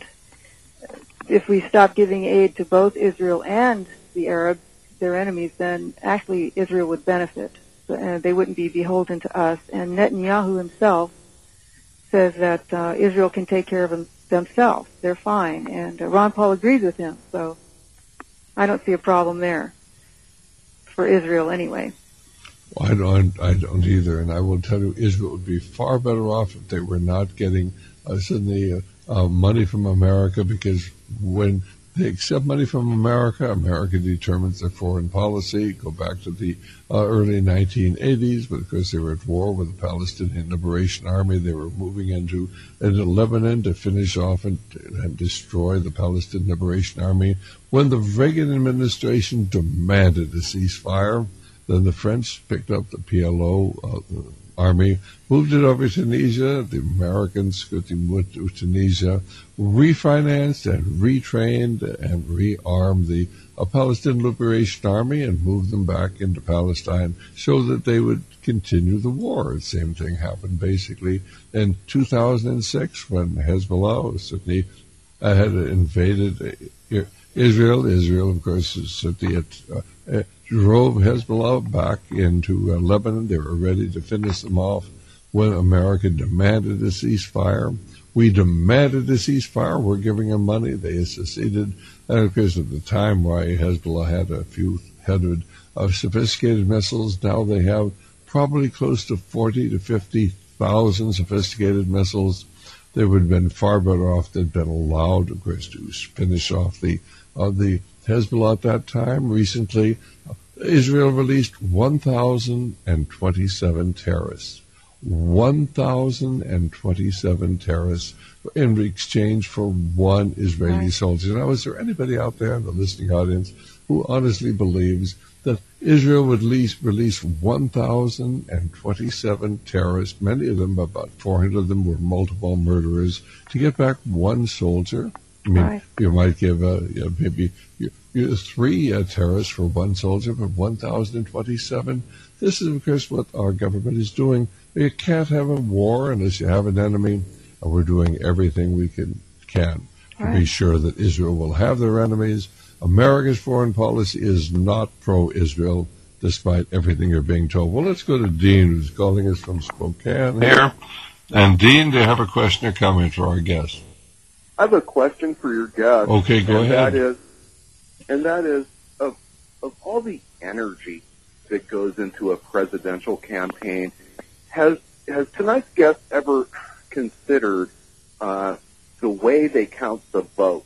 if we stop giving aid to both Israel and the Arabs, their enemies, then actually Israel would benefit. And they wouldn't be beholden to us. And Netanyahu himself says that Israel can take care of themselves. They're fine. And Ron Paul agrees with him. So I don't see a problem there for Israel anyway. Well, I don't either. And I will tell you, Israel would be far better off if they were not getting suddenly money from America, because when They accept money from America. America determines their foreign policy. Go back to the early 1980s, but of course they were at war with the Palestinian Liberation Army. They were moving into Lebanon to finish off and destroy the Palestinian Liberation Army. When the Reagan administration demanded a ceasefire, then the French picked up the PLO army, moved it over to Tunisia. The Americans went to Tunisia, refinanced and retrained and rearmed the Palestinian Liberation Army and moved them back into Palestine so that they would continue the war. The same thing happened basically in 2006 when Hezbollah certainly had invaded Israel. Israel, of course, certainly drove Hezbollah back into Lebanon. They were ready to finish them off when America demanded a ceasefire. We demanded a ceasefire. We're giving them money. They seceded. And of course, at the time, why Hezbollah had a few hundred of sophisticated missiles. Now they have probably close to 40 to 50,000 sophisticated missiles. They would have been far better off than been allowed, of course, to finish off the Hezbollah at that time. Recently, Israel released 1,027 terrorists. 1,027 terrorists in exchange for one Israeli soldier. Now, is there anybody out there in the listening audience who honestly believes that Israel would release 1,027 terrorists, many of them, about 400 of them were multiple murderers, to get back one soldier? I mean, you might give maybe three terrorists for one soldier, but 1,027. This is, of course, what our government is doing. You can't have a war unless you have an enemy, and we're doing everything we can to be sure that Israel will have their enemies. America's foreign policy is not pro-Israel, despite everything you're being told. Well, let's go to Dean, who's calling us from Spokane here. And Dean, do you have a question or comment for our guest? I have a question for your guest. Okay, go ahead. That is, of all the energy that goes into a presidential campaign, has tonight's guest ever considered the way they count the vote?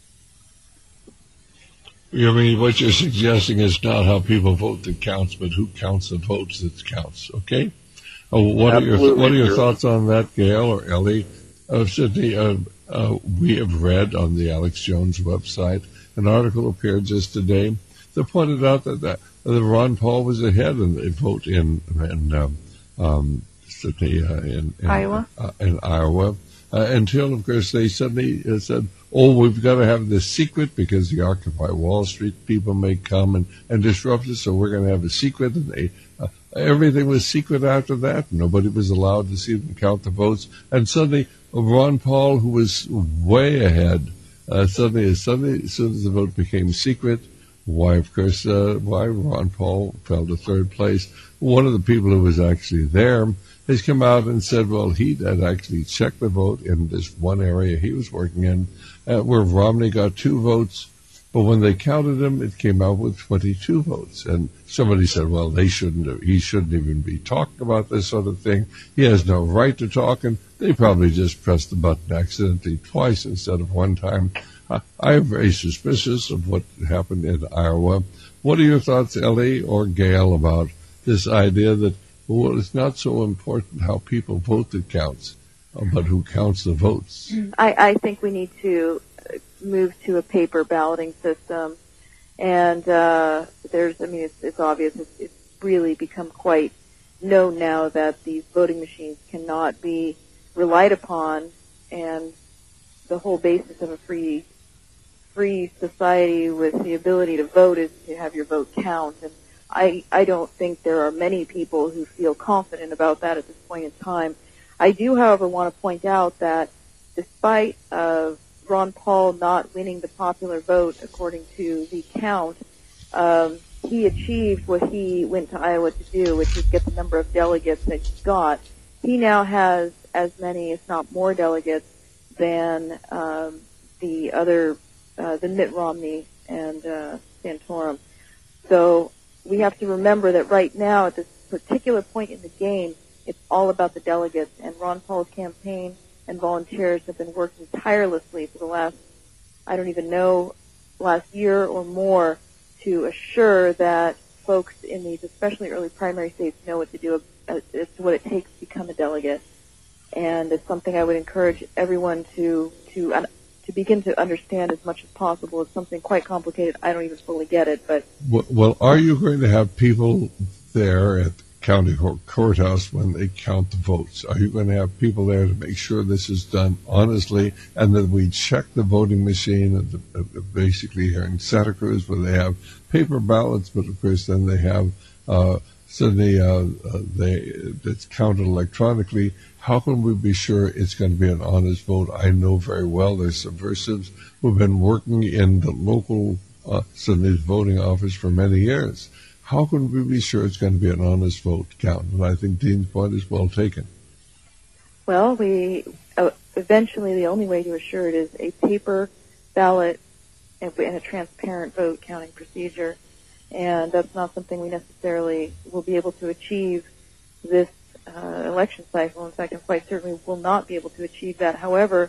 You mean what you're suggesting is not how people vote that counts, but who counts the votes that counts? Okay. What are your thoughts on that, Gail or Ellie? Certainly, we have read on the Alex Jones website an article appeared just today that pointed out that Ron Paul was ahead in the vote in Iowa. In Iowa, until of course they suddenly said, "Oh, we've got to have this secret because the Occupy Wall Street people may come and disrupt us, so we're going to have a secret." And everything was secret after that. Nobody was allowed to see them count the votes, and suddenly Ron Paul, who was way ahead, suddenly as soon as the vote became secret, why Ron Paul fell to third place. One of the people who was actually there has come out and said, well, he had actually checked the vote in this one area he was working in, where Romney got 2 votes, but when they counted them, it came out with 22 votes. And somebody said, well, he shouldn't even be talking about this sort of thing. He has no right to talk, and they probably just pressed the button accidentally twice instead of one time. I am very suspicious of what happened in Iowa. What are your thoughts, Ellie or Gail, about this idea that, well, it's not so important how people vote that counts, but who counts the votes? I think we need to move to a paper balloting system. And it's obvious. It's really become quite known now that these voting machines cannot be relied upon, and the whole basis of a free society with the ability to vote is to have your vote count. And I don't think there are many people who feel confident about that at this point in time. I do, however, want to point out that despite Ron Paul not winning the popular vote according to the count, he achieved what he went to Iowa to do, which is get the number of delegates that he got. He now has as many, if not more, delegates than the Mitt Romney and Santorum. So we have to remember that right now, at this particular point in the game, it's all about the delegates, and Ron Paul's campaign and volunteers have been working tirelessly for the last, I don't even know, last year or more to assure that folks in these, especially early primary states, know what to do as to what it takes to become a delegate. And it's something I would encourage everyone to begin to understand as much as possible. It's something quite complicated. I don't even fully get it, but... Well, are you going to have people there at the county courthouse when they count the votes? Are you going to have people there to make sure this is done honestly, and that we check the voting machine, basically here in Santa Cruz, where they have paper ballots, but of course then they have it's counted electronically. How can we be sure it's going to be an honest vote? I know very well there's subversives who've been working in the local Sydney's voting office for many years. How can we be sure it's going to be an honest vote count? And I think Dean's point is well taken. Well, eventually the only way to assure it is a paper ballot and a transparent vote counting procedure. And that's not something we necessarily will be able to achieve this election cycle. In fact, I quite certainly will not be able to achieve that. However,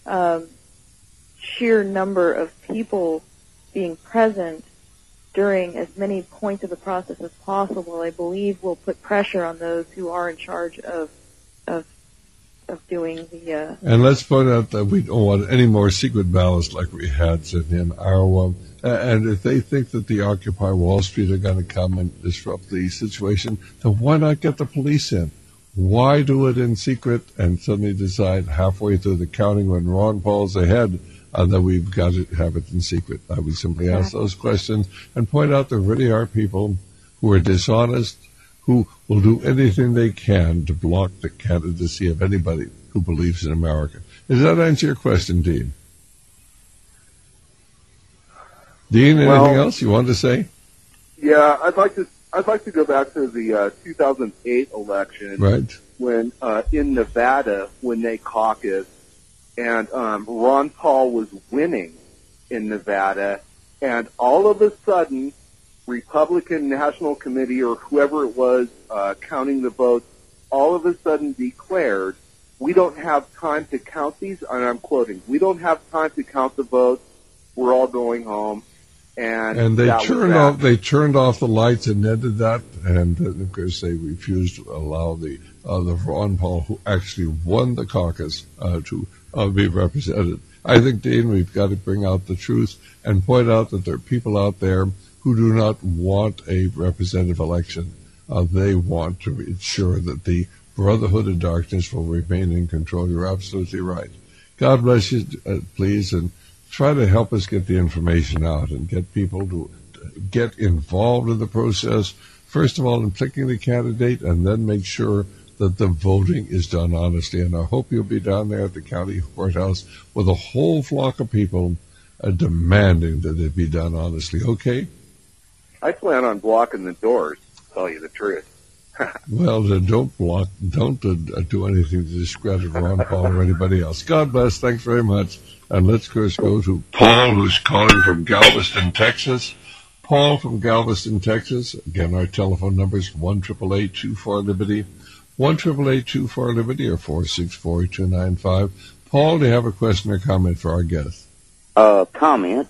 sheer number of people being present during as many points of the process as possible, I believe, will put pressure on those who are in charge of doing the... And let's point out that we don't want any more secret ballots like we had in Iowa. And if they think that the Occupy Wall Street are going to come and disrupt the situation, then why not get the police in? Why do it in secret and suddenly decide halfway through the counting when Ron Paul's ahead that we've got to have it in secret? I would simply ask those questions and point out there really are people who are dishonest, who will do anything they can to block the candidacy of anybody who believes in America. Does that answer your question, Dean? Dean, anything else you want to say? Yeah, I'd like to go back to the 2008 election, right? When in Nevada, when they caucused, and Ron Paul was winning in Nevada, and all of a sudden, Republican National Committee or whoever it was counting the votes, all of a sudden declared, "We don't have time to count these," and I'm quoting, "We don't have time to count the votes. We're all going home." And they turned off the lights and ended that, and of course they refused to allow the Ron Paul, who actually won the caucus, to be represented. I think, Dean, we've got to bring out the truth and point out that there are people out there who do not want a representative election. They want to ensure that the Brotherhood of Darkness will remain in control. You're absolutely right. God bless you, please, and try to help us get the information out and get people to get involved in the process, first of all in picking the candidate, and then make sure that the voting is done honestly. And I hope you'll be down there at the county courthouse with a whole flock of people demanding that it be done honestly. Okay? I plan on blocking the doors, to tell you the truth. Well, then don't do anything to discredit Ron Paul or anybody else. God bless. Thanks very much. And let's, of course, go to Paul, who's calling from Galveston, Texas. Paul from Galveston, Texas. Again, our telephone number is 1-888-24-LIBERTY, 1-888-24-LIBERTY, or 464-295. Paul, do you have a question or comment for our guest? Comment.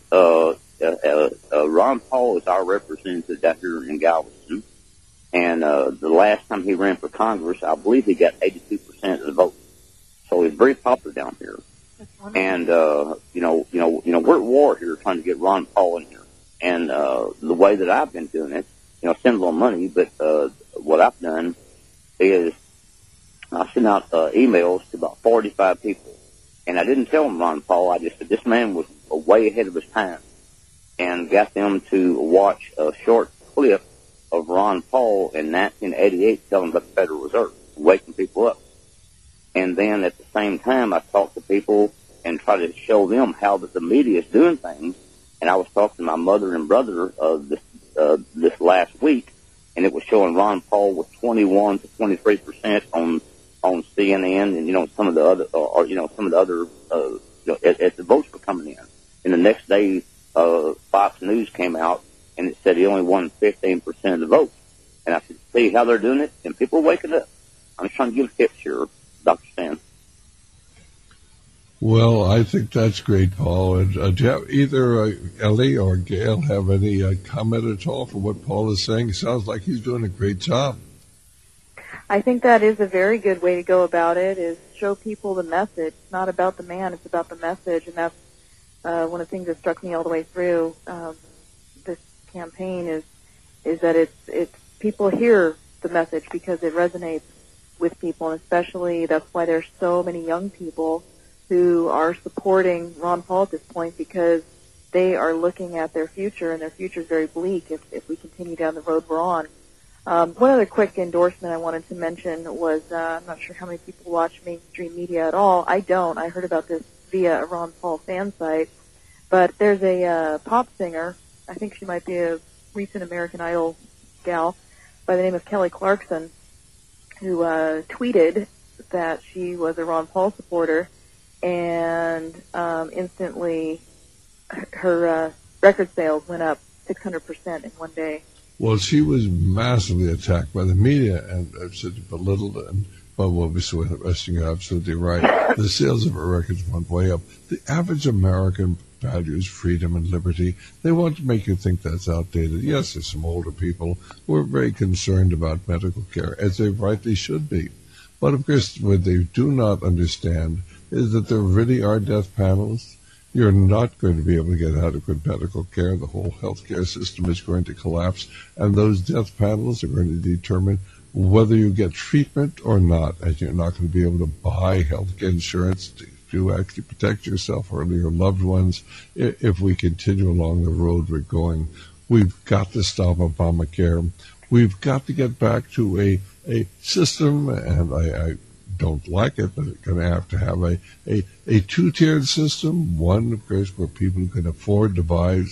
Ron Paul is our representative down here in Galveston. And the last time he ran for Congress, I believe he got 82% of the vote. So he's very popular down here. And we're at war here trying to get Ron Paul in here. And the way that I've been doing it, send a little money, but what I've done is I sent out emails to about 45 people. And I didn't tell them Ron Paul. I just said this man was way ahead of his time, and got them to watch a short clip of Ron Paul in 1988 telling about the Federal Reserve, waking people up. And then at the same time, I talked to people and try to show them how that the media is doing things. And I was talking to my mother and brother this last week, and it was showing Ron Paul with 21 to 23% on CNN, and some of the other as the votes were coming in. And the next day, Fox News came out and it said he only won 15% of the votes. And I said, see how they're doing it? And people are waking up. I'm just trying to give tips here, Dr. Stan. Well, I think that's great, Paul. And do you have either Ellie or Gail have any comment at all for what Paul is saying? It sounds like he's doing a great job. I think that is a very good way to go about it, is show people the message. It's not about the man, it's about the message. And that's one of the things that struck me all the way through this campaign is that it's people hear the message because it resonates with people, and especially that's why there's so many young people who are supporting Ron Paul at this point, because they are looking at their future, and their future is very bleak if we continue down the road we're on. One other quick endorsement I wanted to mention was, I'm not sure how many people watch mainstream media at all. I don't. I heard about this via a Ron Paul fan site. But there's a pop singer, I think she might be a recent American Idol gal, by the name of Kelly Clarkson, who tweeted that she was a Ron Paul supporter, and instantly her record sales went up 600% in one day. Well, she was massively attacked by the media and belittled, but obviously, you're absolutely right. The sales of her records went way up. The average American values freedom and liberty. They want to make you think that's outdated. Yes, there's some older people who are very concerned about medical care, as they rightly should be. But of course, what they do not understand is that there really are death panels. You're not going to be able to get adequate medical care. The whole healthcare system is going to collapse, and those death panels are going to determine whether you get treatment or not, and you're not going to be able to buy health insurance to actually protect yourself or your loved ones if we continue along the road we're going. We've got to stop Obamacare. We've got to get back to a system, and I don't like it, but it's going to have a two-tiered system. One, of course, where people can afford to buy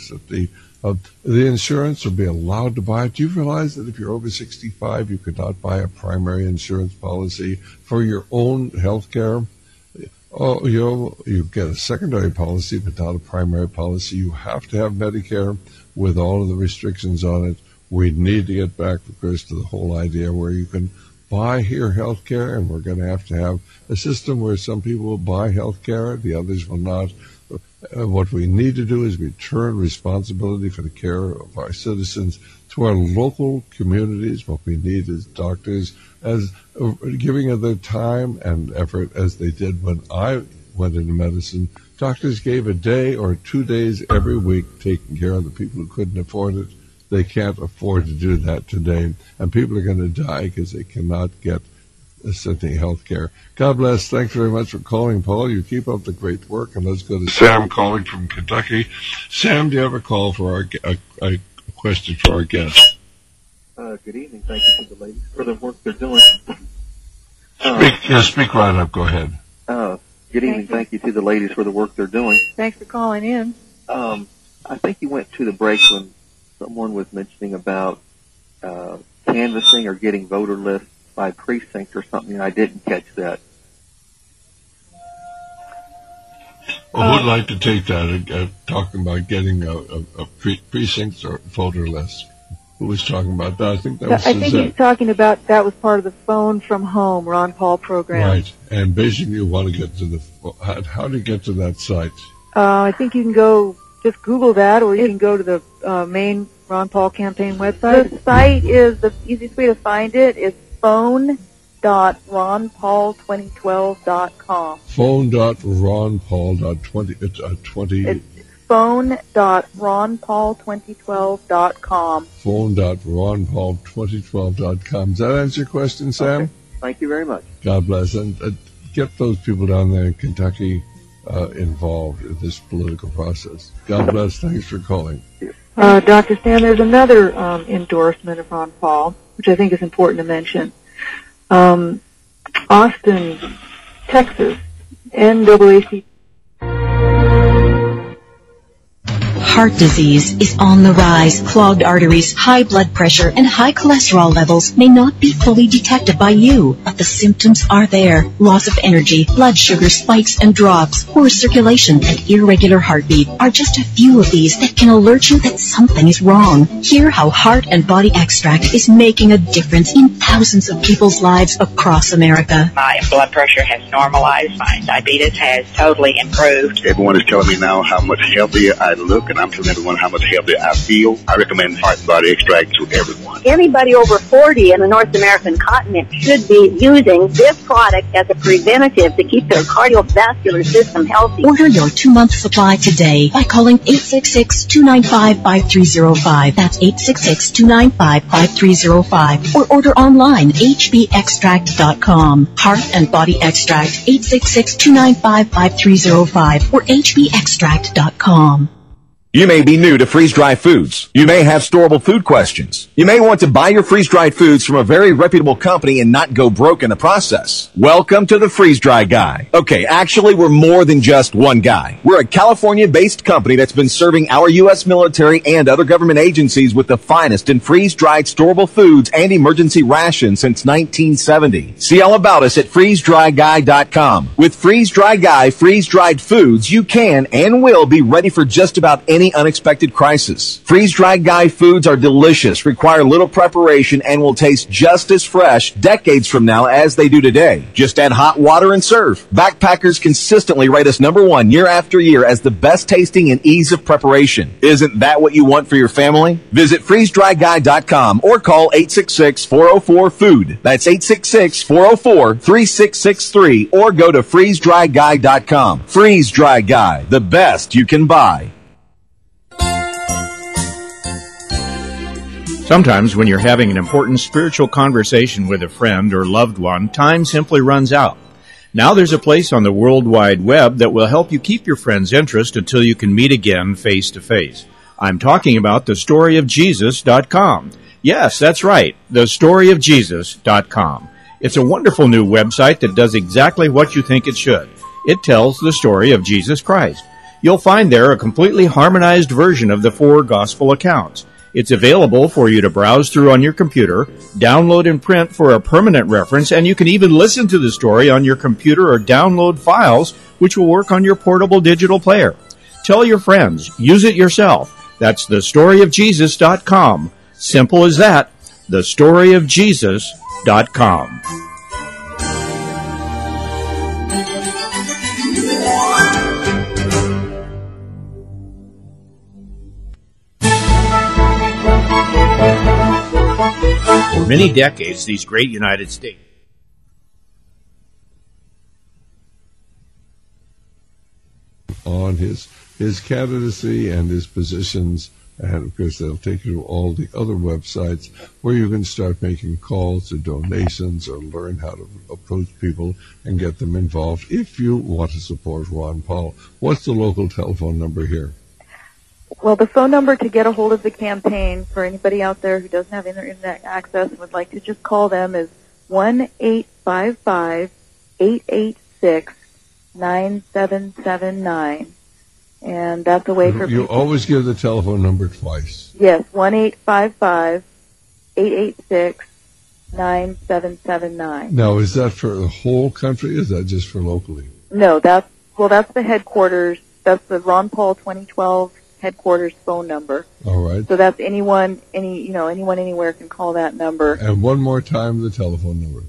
the insurance will be allowed to buy it. Do you realize that if you're over 65, you could not buy a primary insurance policy for your own health care? Oh, you get a secondary policy, but not a primary policy. You have to have Medicare with all of the restrictions on it. We need to get back, of course, to the whole idea where you can buy your health care, and we're going to have a system where some people will buy health care, the others will not. What we need to do is return responsibility for the care of our citizens to our local communities. What we need is doctors as giving of their time and effort as they did when I went into medicine. Doctors gave a day or 2 days every week taking care of the people who couldn't afford it. They can't afford to do that today, and people are going to die because they cannot get essential health care. God bless. Thanks very much for calling, Paul. You keep up the great work, and let's go to Sam calling from Kentucky. Sam, do you have a call for a question for our guest? Good evening. Thank you to the ladies for the work they're doing. Speak right up. Go ahead. Good evening. Thank you to the ladies for the work they're doing. Thanks for calling in. I think you went to the break when someone was mentioning about canvassing or getting voter lists by precinct or something, and I didn't catch that. Well, who'd like to take that, talking about getting a precinct or voter list? Who was talking about that? I think that was I think he's talking about that was part of the Phone from Home Ron Paul program. Right, and basically you want to get to how do you get to that site? I think you can just Google that, or you can go to the main Ron Paul campaign website. The site is, the easiest way to find it is phone.ronpaul2012.com. Phone.ronpaul.20. It's phone.ronpaul2012.com. Phone.ronpaul2012.com. Does that answer your question, Sam? Okay. Thank you very much. God bless. And get those people down there in Kentucky involved in this political process. God bless. Thanks for calling. Dr. Stan, there's another endorsement of Ron Paul, which I think is important to mention. Austin, Texas, NAACP. Heart disease is on the rise. Clogged arteries, high blood pressure, and high cholesterol levels may not be fully detected by you, but the symptoms are there. Loss of energy, blood sugar spikes and drops, poor circulation, and irregular heartbeat are just a few of these that can alert you that something is wrong. Hear how Heart and Body Extract is making a difference in thousands of people's lives across America. My blood pressure has normalized. My diabetes has totally improved. Everyone is telling me now how much healthier I look, and I'm telling everyone how much healthier I feel. I recommend Heart and Body Extract to everyone. Anybody over 40 in the North American continent should be using this product as a preventative to keep their cardiovascular system healthy. Order your 2-month supply today by calling 866-295-5305. That's 866-295-5305. Or order online, hbextract.com. Heart and Body Extract, 866-295-5305 or hbextract.com. You may be new to freeze-dried foods. You may have storable food questions. You may want to buy your freeze-dried foods from a very reputable company and not go broke in the process. Welcome to the Freeze-Dry Guy. Okay, actually, we're more than just one guy. We're a California-based company that's been serving our U.S. military and other government agencies with the finest in freeze-dried storable foods and emergency rations since 1970. See all about us at freezedryguy.com. With Freeze-Dry Guy freeze-dried foods, you can and will be ready for just about any unexpected crisis. Freeze-dried Guy foods are delicious, require little preparation, and will taste just as fresh decades from now as they do today. Just add hot water and serve. Backpackers consistently rate us #1 year after year as the best tasting and ease of preparation. Isn't that what you want for your family? Visit freezedryguy.com or call 866-404-FOOD. That's 866-404-3663 or go to freezedryguy.com. Freeze Dry Guy, the best you can buy. Sometimes when you're having an important spiritual conversation with a friend or loved one, time simply runs out. Now there's a place on the World Wide Web that will help you keep your friend's interest until you can meet again face to face. I'm talking about thestoryofjesus.com. Yes, that's right, thestoryofjesus.com. It's a wonderful new website that does exactly what you think it should. It tells the story of Jesus Christ. You'll find there a completely harmonized version of the 4 gospel accounts. It's available for you to browse through on your computer, download and print for a permanent reference, and you can even listen to the story on your computer or download files, which will work on your portable digital player. Tell your friends. Use it yourself. That's thestoryofjesus.com. Simple as that. thestoryofjesus.com. For many decades, these great United States on his candidacy and his positions, and of course they'll take you to all the other websites where you can start making calls to donations or learn how to approach people and get them involved if you want to support Ron Paul. What's the local telephone number here? Well, the phone number to get a hold of the campaign for anybody out there who doesn't have internet access and would like to just call them is 1-855-886-9779. And that's a way for you people. Always give the telephone number twice. Yes, 1-855-886-9779. Now, is that for the whole country? Is that just for locally? No, that's the headquarters. That's the Ron Paul 2012 headquarters phone number. All right. So that's anyone anywhere can call that number. And one more time, the telephone number.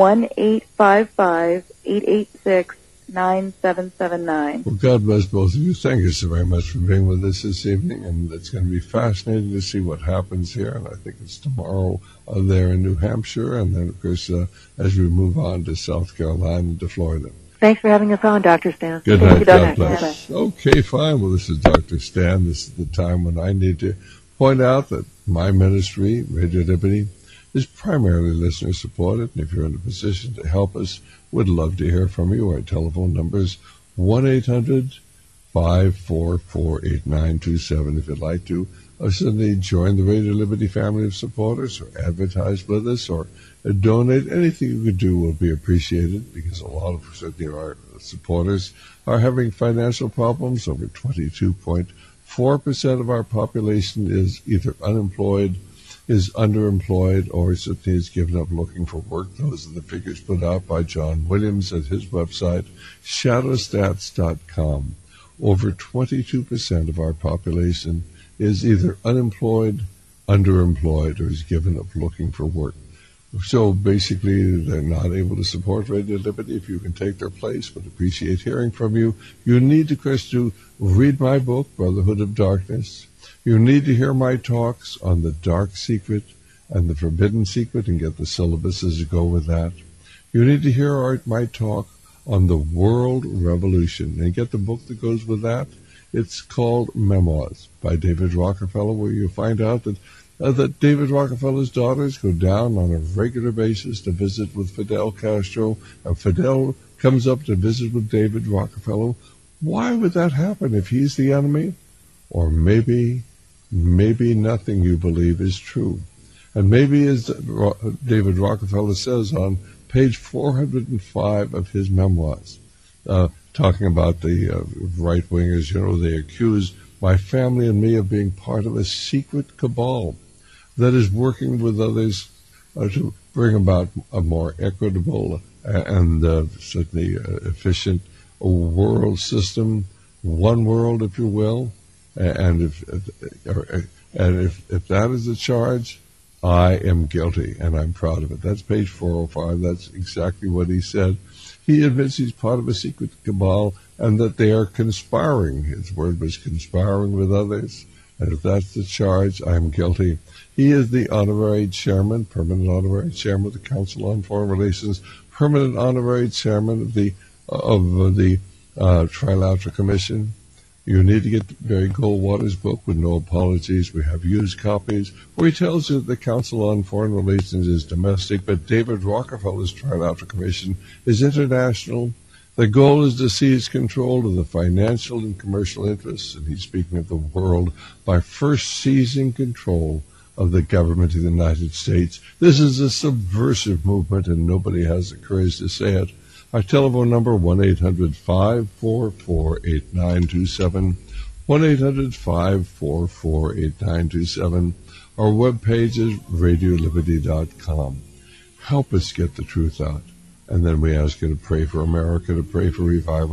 1-855-886-9779. Well, God bless both of you. Thank you so very much for being with us this evening, and it's going to be fascinating to see what happens here. And I think it's tomorrow there in New Hampshire, and then, of course, as we move on to South Carolina and to Florida. Thanks for having us on, Dr. Stan. Good night. God bless. Okay, fine. Well, this is Dr. Stan. This is the time when I need to point out that my ministry, Radio Liberty, is primarily listener-supported. And if you're in a position to help us, we'd love to hear from you. Our telephone number is 1-800-544-8927. If you'd like to suddenly join the Radio Liberty family of supporters or advertise with us or donate, anything you could do will be appreciated, because a lot of our supporters are having financial problems. Over 4% of our population is either unemployed, is underemployed, or simply has given up looking for work. Those are the figures put out by John Williams at his website, shadowstats.com. Over 22% of our population is either unemployed, underemployed, or has given up looking for work. So basically, they're not able to support Radio Liberty. If you can take their place, would appreciate hearing from you. You need to, Chris, to read my book, Brotherhood of Darkness. You need to hear my talks on the Dark Secret and the Forbidden Secret and get the syllabuses to go with that. You need to hear my talk on the World Revolution and get the book that goes with that. It's called Memoirs by David Rockefeller, where you find out that David Rockefeller's daughters go down on a regular basis to visit with Fidel Castro, and Fidel comes up to visit with David Rockefeller. Why would that happen if he's the enemy? Or maybe nothing you believe is true. And maybe, as David Rockefeller says on page 405 of his memoirs, talking about the right-wingers, they accuse my family and me of being part of a secret cabal that is working with others to bring about a more equitable and certainly efficient world system, one world, if you will. And if that is the charge, I am guilty, and I'm proud of it. That's page 405. That's exactly what he said. He admits he's part of a secret cabal and that they are conspiring. His word was conspiring with others. And if that's the charge, I'm guilty. He is the honorary chairman, permanent honorary chairman of the Council on Foreign Relations, permanent honorary chairman of the Trilateral Commission. You need to get Barry Goldwater's book with no apologies. We have used copies where he tells you that the Council on Foreign Relations is domestic, but David Rockefeller's Trilateral Commission is international. The goal is to seize control of the financial and commercial interests, and he's speaking of the world, by first seizing control of the government of the United States. This is a subversive movement, and nobody has the courage to say it. Our telephone number, 1-800-544-8927, 1-800-544-8927. Our webpage is radioliberty.com. Help us get the truth out. And then we ask you to pray for America, to pray for revival.